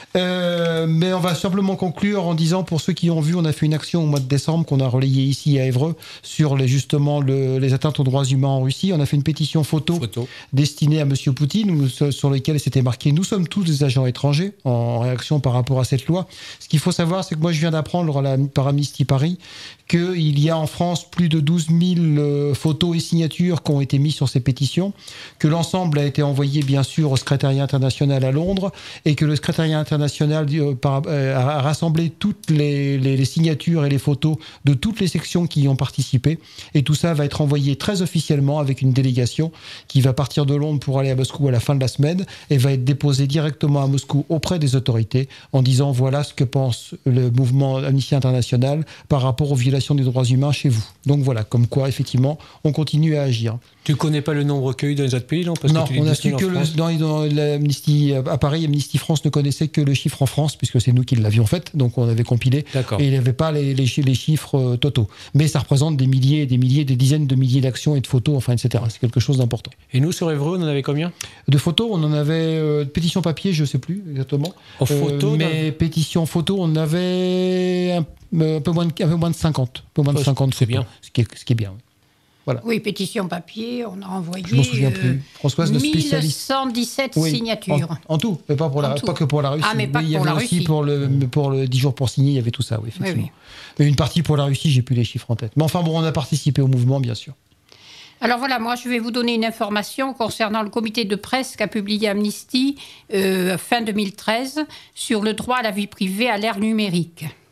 Euh, mais on va simplement conclure en disant, pour ceux qui ont vu, on a fait une action au mois de décembre qu'on a relayée ici à Évreux sur les, justement le, les atteintes aux droits humains en Russie. On a fait une pétition photo, photo. destinée à Monsieur Poutine, sur laquelle c'était marqué « Nous sommes tous des agents étrangers » en réaction par rapport à cette loi. Ce qu'il faut savoir, c'est que moi, je viens d'apprendre la, par Amnesty Paris qu'il y a en France plus de douze mille euh, photos et signatures qui ont été mises sur ces pétitions, que l'ensemble a été envoyé, bien sûr, au secrétariat international à Londres, et que le secrétariat international euh, par, euh, a rassemblé toutes les, les, les signatures et les photos de toutes les sections qui y ont participé. Et tout ça va être envoyé très officiellement avec une délégation qui va partir de Londres pour aller à Moscou à la fin de la semaine et va être déposée directement à Moscou auprès des autorités en disant voilà ce que pense le mouvement Amnesty International par rapport aux violations des droits humains chez vous. Donc voilà, comme quoi effectivement on continue à agir. Tu connais pas le nombre recueilli dans les autres pays, non? Parce non, que tu on a su que le, dans, dans l'Amnesty à Paris, Amnesty France ne connaissait que le chiffre en France, puisque c'est nous qui l'avions fait, donc on avait compilé. D'accord. Et il n'y avait pas les, les, les chiffres euh, totaux. Mais ça représente des milliers, des milliers, des dizaines de milliers d'actions et de photos, enfin, et cetera. C'est quelque chose d'important. Et nous, sur Évreux, on en avait combien? De photos, on en avait euh, pétition papier, je ne sais plus exactement. En photo, euh, mais dans... pétition photo, on avait un, un peu moins de, un peu moins de cinquante, un peu moins de cinquante. C'est bien. Ce qui est, ce qui est bien. Oui. Voilà. Oui, pétition papier, on a envoyé je m'en souviens plus. Euh, Françoise, le spécialiste. mille cent dix-sept oui, signatures. En, en tout, mais pas, pour la, pas que pour la Russie. Ah, mais pas oui, que il y pour avait la aussi Russie. pour le, pour le dix jours pour signer, il y avait tout ça, oui, effectivement. Oui, oui. Mais une partie pour la Russie, j'ai plus les chiffres en tête. Mais enfin, bon, on a participé au mouvement, bien sûr. Alors voilà, moi je vais vous donner une information concernant le comité de presse qu'a publié Amnesty euh, fin deux mille treize sur le droit à la vie privée à l'ère numérique.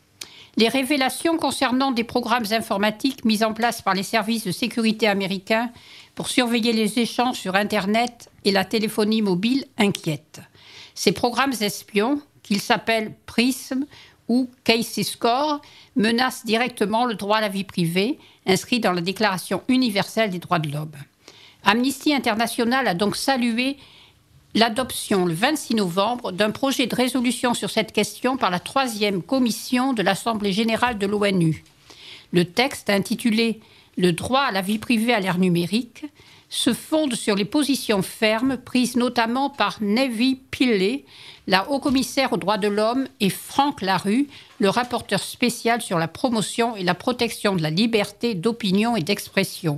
Les révélations concernant des programmes informatiques mis en place par les services de sécurité américains pour surveiller les échanges sur Internet et la téléphonie mobile inquiètent. Ces programmes espions, qu'ils s'appellent PRISM ou Casey-Score, menacent directement le droit à la vie privée, inscrit dans la Déclaration universelle des droits de l'homme. Amnesty International a donc salué l'adoption le vingt-six novembre d'un projet de résolution sur cette question par la troisième commission de l'Assemblée générale de l'ONU. Le texte, intitulé « Le droit à la vie privée à l'ère numérique », se fonde sur les positions fermes prises notamment par Nevi Pillay, la haut-commissaire aux droits de l'homme, et Franck Larue, le rapporteur spécial sur la promotion et la protection de la liberté d'opinion et d'expression.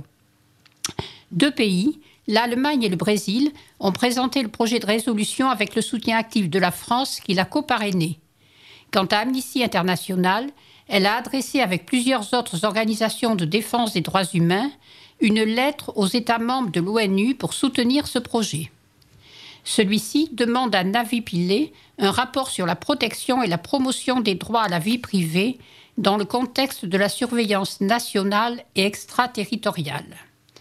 Deux pays, l'Allemagne et le Brésil, ont présenté le projet de résolution avec le soutien actif de la France qui l'a coparrainé. Quant à Amnesty International, elle a adressé avec plusieurs autres organisations de défense des droits humains une lettre aux États membres de l'ONU pour soutenir ce projet. Celui-ci demande à Nevi Pillay un rapport sur la protection et la promotion des droits à la vie privée dans le contexte de la surveillance nationale et extraterritoriale.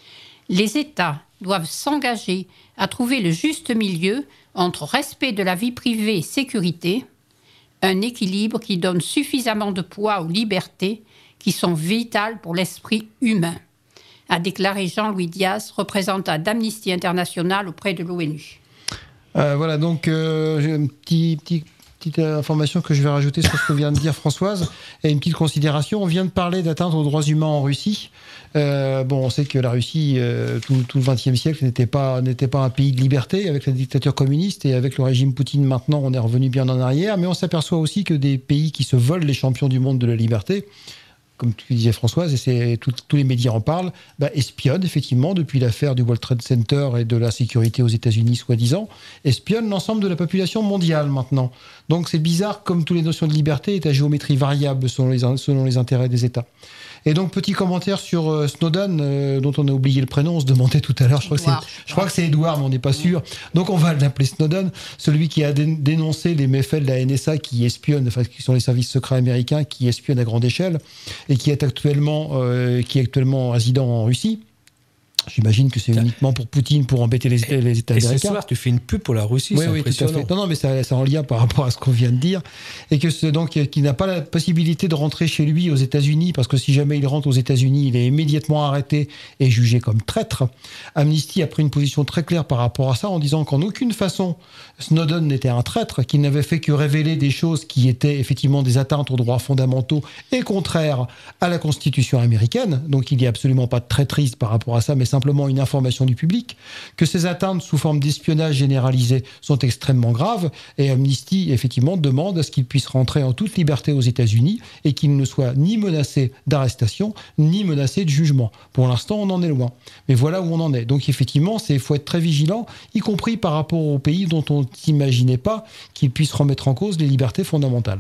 Les États doivent s'engager à trouver le juste milieu entre respect de la vie privée et sécurité, un équilibre qui donne suffisamment de poids aux libertés qui sont vitales pour l'esprit humain, a déclaré Jean-Louis Diaz, représentant d'Amnesty International auprès de l'ONU. Euh, voilà, donc euh, j'ai une petit, petit, petite information que je vais rajouter sur ce que vient de dire Françoise, et une petite considération. On vient de parler d'atteinte aux droits humains en Russie. Euh, bon, on sait que la Russie, euh, tout, tout le vingtième siècle, n'était pas, n'était pas un pays de liberté, avec la dictature communiste, et avec le régime Poutine maintenant, on est revenu bien en arrière, mais on s'aperçoit aussi que des pays qui se veulent les champions du monde de la liberté, comme tu disais Françoise, et c'est, tout, tous les médias en parlent, bah, espionnent effectivement, depuis l'affaire du World Trade Center et de la sécurité aux États-Unis, soi-disant, espionnent l'ensemble de la population mondiale maintenant. Donc c'est bizarre, comme toutes les notions de liberté est à géométrie variable selon les, selon les intérêts des États. Et donc, petit commentaire sur euh, Snowden, euh, dont on a oublié le prénom, on se demandait tout à l'heure, je crois Edouard, que c'est, je crois que c'est Edouard, mais on n'est pas sûr. Donc, on va l'appeler Snowden, celui qui a dé- dénoncé les méfaits de la N S A qui espionne, enfin, qui sont les services secrets américains, qui espionnent à grande échelle, et qui est actuellement, euh, qui est actuellement résident en Russie. J'imagine que c'est uniquement pour Poutine, pour embêter les, les États et américains. Et ce soir, tu fais une pub pour la Russie, oui, c'est oui, impressionnant. Tout à fait. Non, non, mais ça, ça en lien par rapport à ce qu'on vient de dire. Et que c'est donc qu'il n'a pas la possibilité de rentrer chez lui aux États-Unis, parce que si jamais il rentre aux États-Unis, il est immédiatement arrêté et jugé comme traître. Amnesty a pris une position très claire par rapport à ça, en disant qu'en aucune façon Snowden n'était un traître, qu'il n'avait fait que révéler des choses qui étaient effectivement des atteintes aux droits fondamentaux et contraires à la Constitution américaine. Donc il n'y a absolument pas de traîtrise par rapport à ça, mais simplement une information du public, que ces atteintes sous forme d'espionnage généralisé sont extrêmement graves, et Amnesty effectivement demande à ce qu'il puisse rentrer en toute liberté aux États-Unis et qu'il ne soit ni menacé d'arrestation ni menacé de jugement. Pour l'instant, on en est loin, mais voilà où on en est. Donc effectivement, il faut être très vigilant, y compris par rapport aux pays dont on ne s'imaginait pas qu'ils puissent remettre en cause les libertés fondamentales.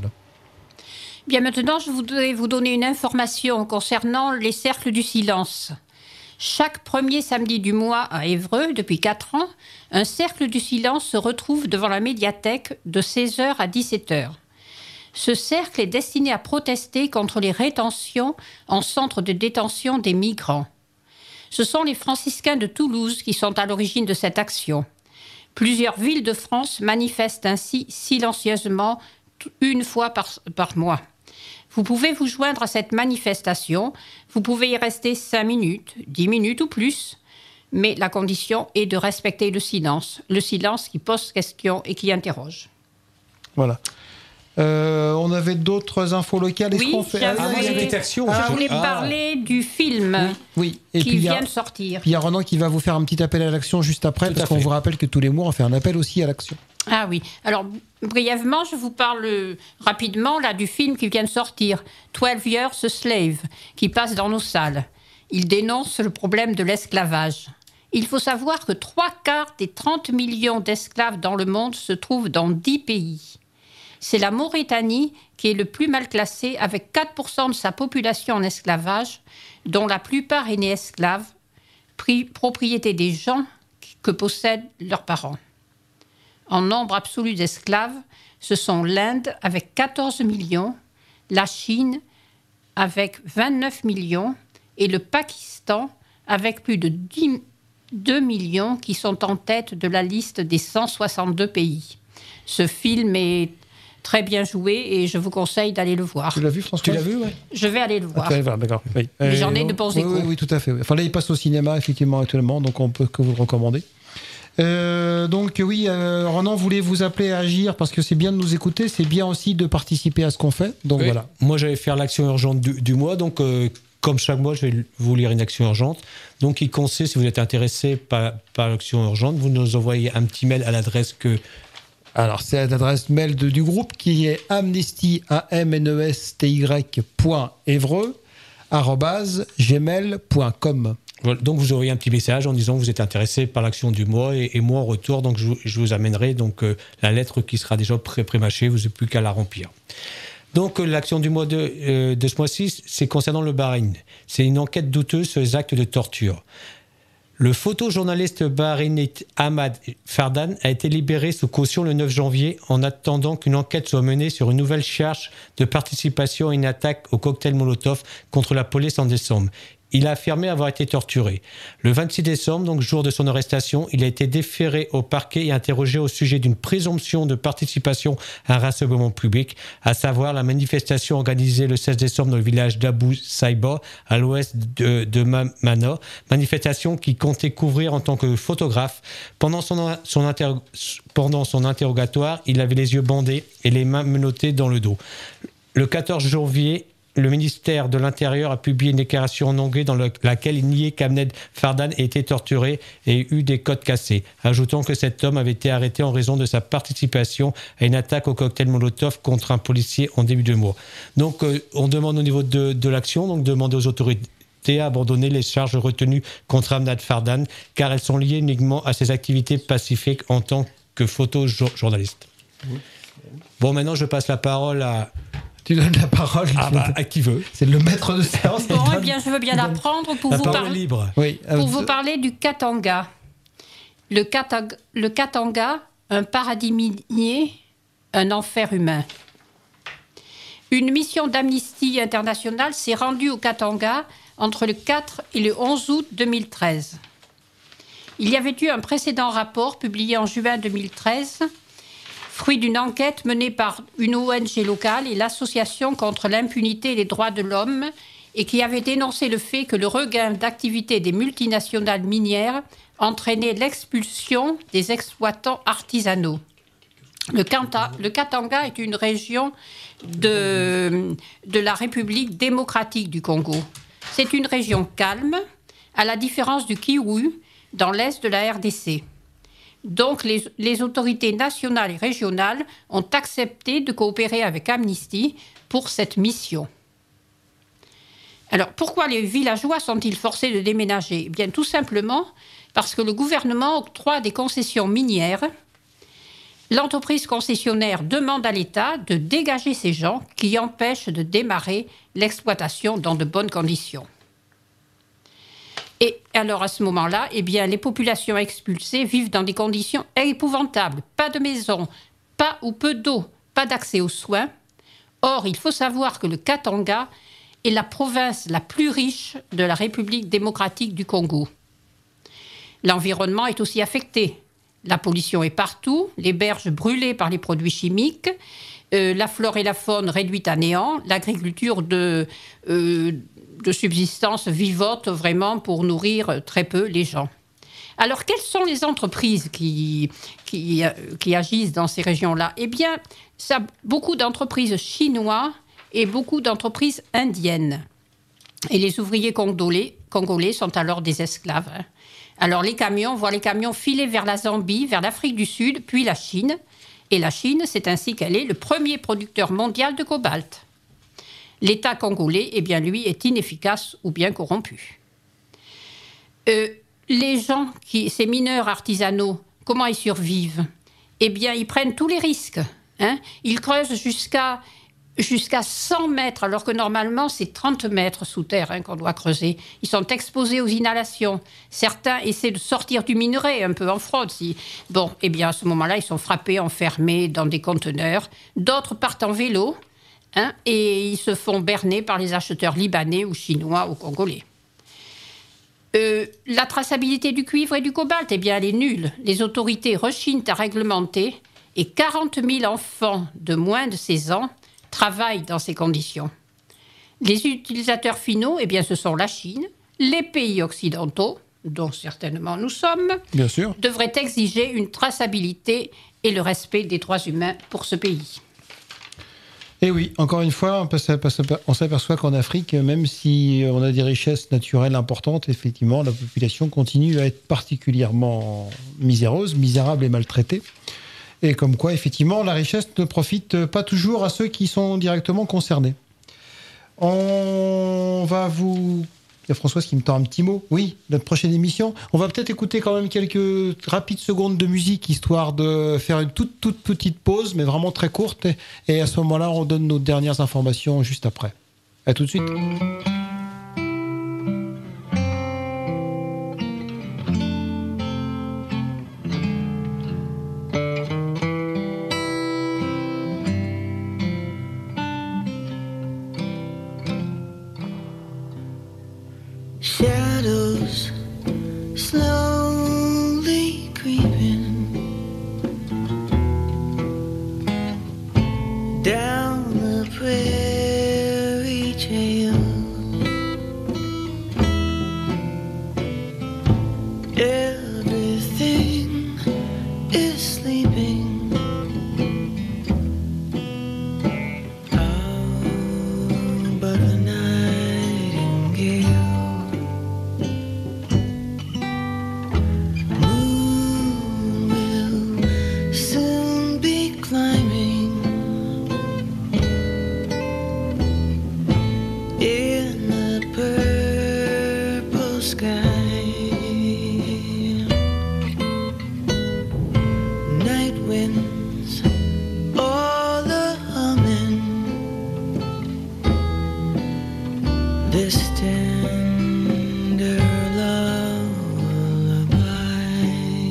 Bien, maintenant, je voudrais vous donner une information concernant les cercles du silence. Chaque premier samedi du mois à Évreux, depuis quatre ans, un cercle du silence se retrouve devant la médiathèque de seize heures à dix-sept heures. Ce cercle est destiné à protester contre les rétentions en centre de détention des migrants. Ce sont les franciscains de Toulouse qui sont à l'origine de cette action. Plusieurs villes de France manifestent ainsi silencieusement une fois par, par mois. Vous pouvez vous joindre à cette manifestation, vous pouvez y rester cinq minutes, dix minutes ou plus, mais la condition est de respecter le silence, le silence qui pose question et qui interroge. Voilà. Euh, on avait d'autres infos locales. Est-ce oui, qu'on fait... ah, oui, je voulais ah. parler du film oui, oui. Et qui puis, vient a, de sortir. Puis il y a Renan qui va vous faire un petit appel à l'action juste après, Tout parce qu'on vous rappelle que tous les mois, on fait un appel aussi à l'action. Ah oui. Alors, brièvement, je vous parle rapidement là, du film qui vient de sortir, twelve years a Slave, qui passe dans nos salles. Il dénonce le problème de l'esclavage. Il faut savoir que trois quarts des trente millions d'esclaves dans le monde se trouvent dans dix pays. C'est la Mauritanie qui est le plus mal classée, avec quatre pour cent de sa population en esclavage, dont la plupart est née esclave, propriété des gens que possèdent leurs parents. En nombre absolu d'esclaves, ce sont l'Inde avec quatorze millions, la Chine avec vingt-neuf millions et le Pakistan avec plus de deux millions qui sont en tête de la liste des cent soixante-deux pays. Ce film est très bien joué et je vous conseille d'aller le voir. Tu l'as vu, François ? Tu l'as vu, ouais. Je vais aller le voir. Ah, tu vas aller voir, d'accord. Oui. Mais j'en ai Euh, de bons oui, échos. Oui, oui, tout à fait. Enfin, là, il passe au cinéma, effectivement, actuellement, donc on peut que vous le recommander. Euh, donc oui, euh, Ronan voulait vous appeler à agir parce que c'est bien de nous écouter, c'est bien aussi de participer à ce qu'on fait. Donc Oui. voilà. Moi, j'allais faire l'action urgente du, du mois. Donc, euh, comme chaque mois, je vais vous lire une action urgente. Donc, il consiste, si vous êtes intéressé par, par l'action urgente, vous nous envoyez un petit mail à l'adresse que... Alors c'est l'adresse mail de, du groupe qui est amnesty a m n e s t y point évreux arobase gmail point com. Voilà. Donc, vous aurez un petit message en disant que vous êtes intéressé par l'action du mois et, et moi, en retour, donc, je, vous- je vous amènerai donc, euh, la lettre qui sera déjà pré- prémâchée. Vous n'avez plus qu'à la remplir. Donc, euh, l'action du mois de, euh, de ce mois-ci, c'est concernant le Bahreïn. C'est une enquête douteuse sur les actes de torture. Le photojournaliste bahreïnite Ahmad Fardan a été libéré sous caution le neuf janvier en attendant qu'une enquête soit menée sur une nouvelle charge de participation à une attaque au cocktail Molotov contre la police en décembre. Il a affirmé avoir été torturé. Le vingt-six décembre, donc jour de son arrestation, il a été déféré au parquet et interrogé au sujet d'une présomption de participation à un rassemblement public, à savoir la manifestation organisée le seize décembre dans le village d'Abu Saïba, à l'ouest de, de Mana, manifestation qui comptait couvrir en tant que photographe. Pendant son, son, inter, pendant son interrogatoire, il avait les yeux bandés et les mains menottées dans le dos. Le quatorze janvier, le ministère de l'Intérieur a publié une déclaration en anglais dans le- laquelle il niait qu'Ahmed Fardan ait été torturé et eu des côtes cassées, ajoutant que cet homme avait été arrêté en raison de sa participation à une attaque au cocktail Molotov contre un policier en début de mois. Donc, euh, on demande au niveau de, de l'action, donc demander aux autorités à abandonner les charges retenues contre Ahmed Fardan, car elles sont liées uniquement à ses activités pacifiques en tant que photojournaliste. Bon, maintenant, je passe la parole à... Tu donnes la parole. Ah bah, à qui veut. C'est le maître de séance. Bon, eh bien, je veux bien l'apprendre pour La vous parole est parler. libre. Oui. euh, Pour vous parler du Katanga. Le, Katag- le Katanga, un paradis minier, un enfer humain. Une mission d'Amnesty International s'est rendue au Katanga entre le quatre et le onze août deux mille treize. Il y avait eu un précédent rapport publié en juin deux mille treize, fruit d'une enquête menée par une O N G locale et l'Association contre l'impunité et les droits de l'homme, et qui avait dénoncé le fait que le regain d'activité des multinationales minières entraînait l'expulsion des exploitants artisanaux. Le, Kanta, le Katanga est une région de, de la République démocratique du Congo. C'est une région calme, à la différence du Kivu, dans l'est de la R D C. Donc, les, les autorités nationales et régionales ont accepté de coopérer avec Amnesty pour cette mission. Alors, pourquoi les villageois sont-ils forcés de déménager ? Eh bien, tout simplement parce que le gouvernement octroie des concessions minières. L'entreprise concessionnaire demande à l'État de dégager ces gens qui empêchent de démarrer l'exploitation dans de bonnes conditions. Et alors, à ce moment-là, eh bien, les populations expulsées vivent dans des conditions épouvantables. Pas de maison, pas ou peu d'eau, pas d'accès aux soins. Or, il faut savoir que le Katanga est la province la plus riche de la République démocratique du Congo. L'environnement est aussi affecté. La pollution est partout, les berges brûlées par les produits chimiques, euh, la flore et la faune réduites à néant, l'agriculture de, euh, de subsistance vivote vraiment pour nourrir très peu les gens. Alors, quelles sont les entreprises qui, qui, qui agissent dans ces régions-là ? Eh bien, ça, beaucoup d'entreprises chinoises et beaucoup d'entreprises indiennes. Et les ouvriers congolais, congolais sont alors des esclaves. Hein. Alors les camions, voient les camions filer vers la Zambie, vers l'Afrique du Sud, puis la Chine. Et la Chine, c'est ainsi qu'elle est le premier producteur mondial de cobalt. L'État congolais, eh bien, lui, est inefficace ou bien corrompu. Euh, les gens, qui, ces mineurs artisanaux, comment ils survivent ? Eh bien, ils prennent tous les risques. Hein. Ils creusent jusqu'à... jusqu'à cent mètres, alors que normalement, c'est trente mètres sous terre hein, qu'on doit creuser. Ils sont exposés aux inhalations. Certains essaient de sortir du minerai, un peu en fraude. Si... Bon, eh bien, à ce moment-là, ils sont frappés, enfermés dans des conteneurs. D'autres partent en vélo, Hein, et ils se font berner par les acheteurs libanais ou chinois ou congolais. Euh, la traçabilité du cuivre et du cobalt, eh bien, elle est nulle. Les autorités rechignent à réglementer et quarante mille enfants de moins de seize ans travaillent dans ces conditions. Les utilisateurs finaux, eh bien, ce sont la Chine, les pays occidentaux, dont certainement nous sommes, Bien sûr. devraient exiger une traçabilité et le respect des droits humains pour ce pays. Et oui, encore une fois, on peut s'aperçoit- on s'aperçoit qu'en Afrique, même si on a des richesses naturelles importantes, effectivement, la population continue à être particulièrement miséreuse, misérable et maltraitée. Et comme quoi, effectivement, la richesse ne profite pas toujours à ceux qui sont directement concernés. On va vous... Il y a Françoise qui me tend un petit mot. Oui, notre prochaine émission. On va peut-être écouter quand même quelques rapides secondes de musique, histoire de faire une toute, toute petite pause, mais vraiment très courte. Et, et à ce moment-là, on donne nos dernières informations juste après. À tout de suite. Shadows slowly creeping down the prairie trail. Everything is sleeping. Oh, but the nightingale soon be climbing in the purple sky. Night winds, all the humming this tender lullaby.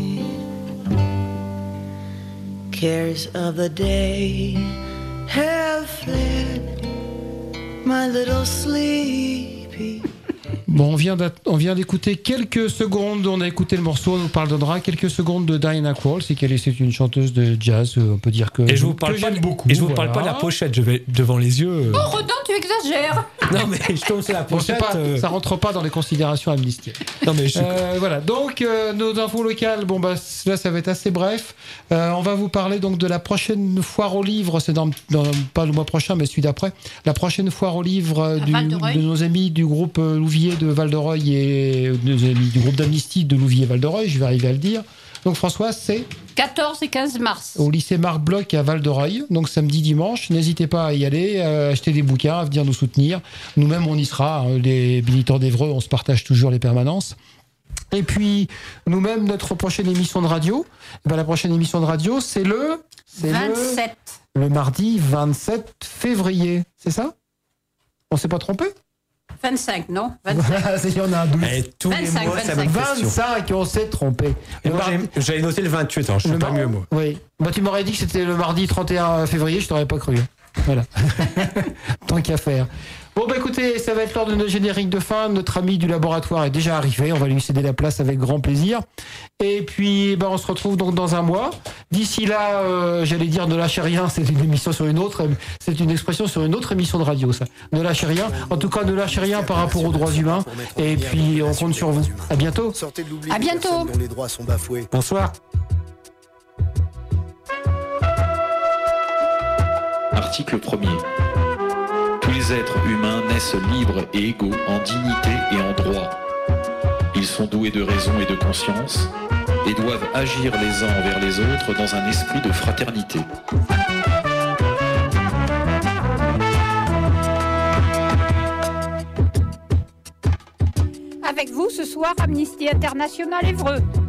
Cares of the day have fled, my little sleepy. Bon, on vient, on vient d'écouter quelques secondes, on a écouté le morceau, on nous pardonnera, quelques secondes de Diana Krall, c'est qu'elle est, c'est une chanteuse de jazz, on peut dire que, Et je vous parle que pas, j'aime beaucoup. Et je vous voilà. parle pas de la pochette, je vais devant les yeux. Oh, Redon, tu exagères. Non mais je tombe sur la Bon, c'est pochette. pas, euh, ça rentre pas dans les considérations amnistiques. Non mais je suis... Euh, voilà, donc euh, nos infos locales, bon bah là ça va être assez bref. Euh, on va vous parler donc de la prochaine foire aux livres, c'est dans, dans pas le mois prochain mais celui d'après. La prochaine foire aux livres euh, du, Val-de-Reuil. de nos amis du groupe euh, Louvier de Val-de-Reuil et de nos amis du groupe d'Amnistie de Louvier Val-de-Reuil, je vais arriver à le dire. Donc François, c'est quatorze et quinze mars. au lycée Marc Bloch à Val-de-Reuil, donc samedi, dimanche. N'hésitez pas à y aller, à acheter des bouquins, à venir nous soutenir. Nous-mêmes, on y sera. hein, Les militants d'Évreux, on se partage toujours les permanences. Et puis, nous-mêmes, notre prochaine émission de radio, eh ben, la prochaine émission de radio, c'est le... c'est vingt-sept. Le, le mardi vingt-sept février, c'est ça? On s'est pas trompé? vingt-cinq, non vingt-cinq. Il y en a un doute. Eh, tous les vingt-cinq, mois, c'est la même vingt-cinq. question. vingt-cinq, on s'est trompé. Et Le moi, mardi- j'ai- j'avais noté le vingt-huit, alors je sais Le pas mar- mieux moi. Oui. Bah, tu m'aurais dit que c'était le mardi trente et un février, je t'aurais pas cru. Voilà. Tant qu'à faire. Bon, bah écoutez, ça va être l'heure de notre générique de fin. Notre ami du laboratoire est déjà arrivé. On va lui céder la place avec grand plaisir. Et puis, bah, on se retrouve donc dans un mois. D'ici là, euh, j'allais dire ne lâchez rien, c'est une émission sur une autre. C'est une expression sur une autre émission de radio, ça. Ne lâchez rien. En tout cas, ne lâchez rien par rapport aux droits humains. Et puis, on compte sur vous. À bientôt. Sortez de l'oubli À des bientôt. personnes dont les droits sont bafoués. Bonsoir. Article premier. Tous les êtres humains naissent libres et égaux en dignité et en droit. Ils sont doués de raison et de conscience et doivent agir les uns envers les autres dans un esprit de fraternité. Avec vous ce soir, Amnesty International Évreux.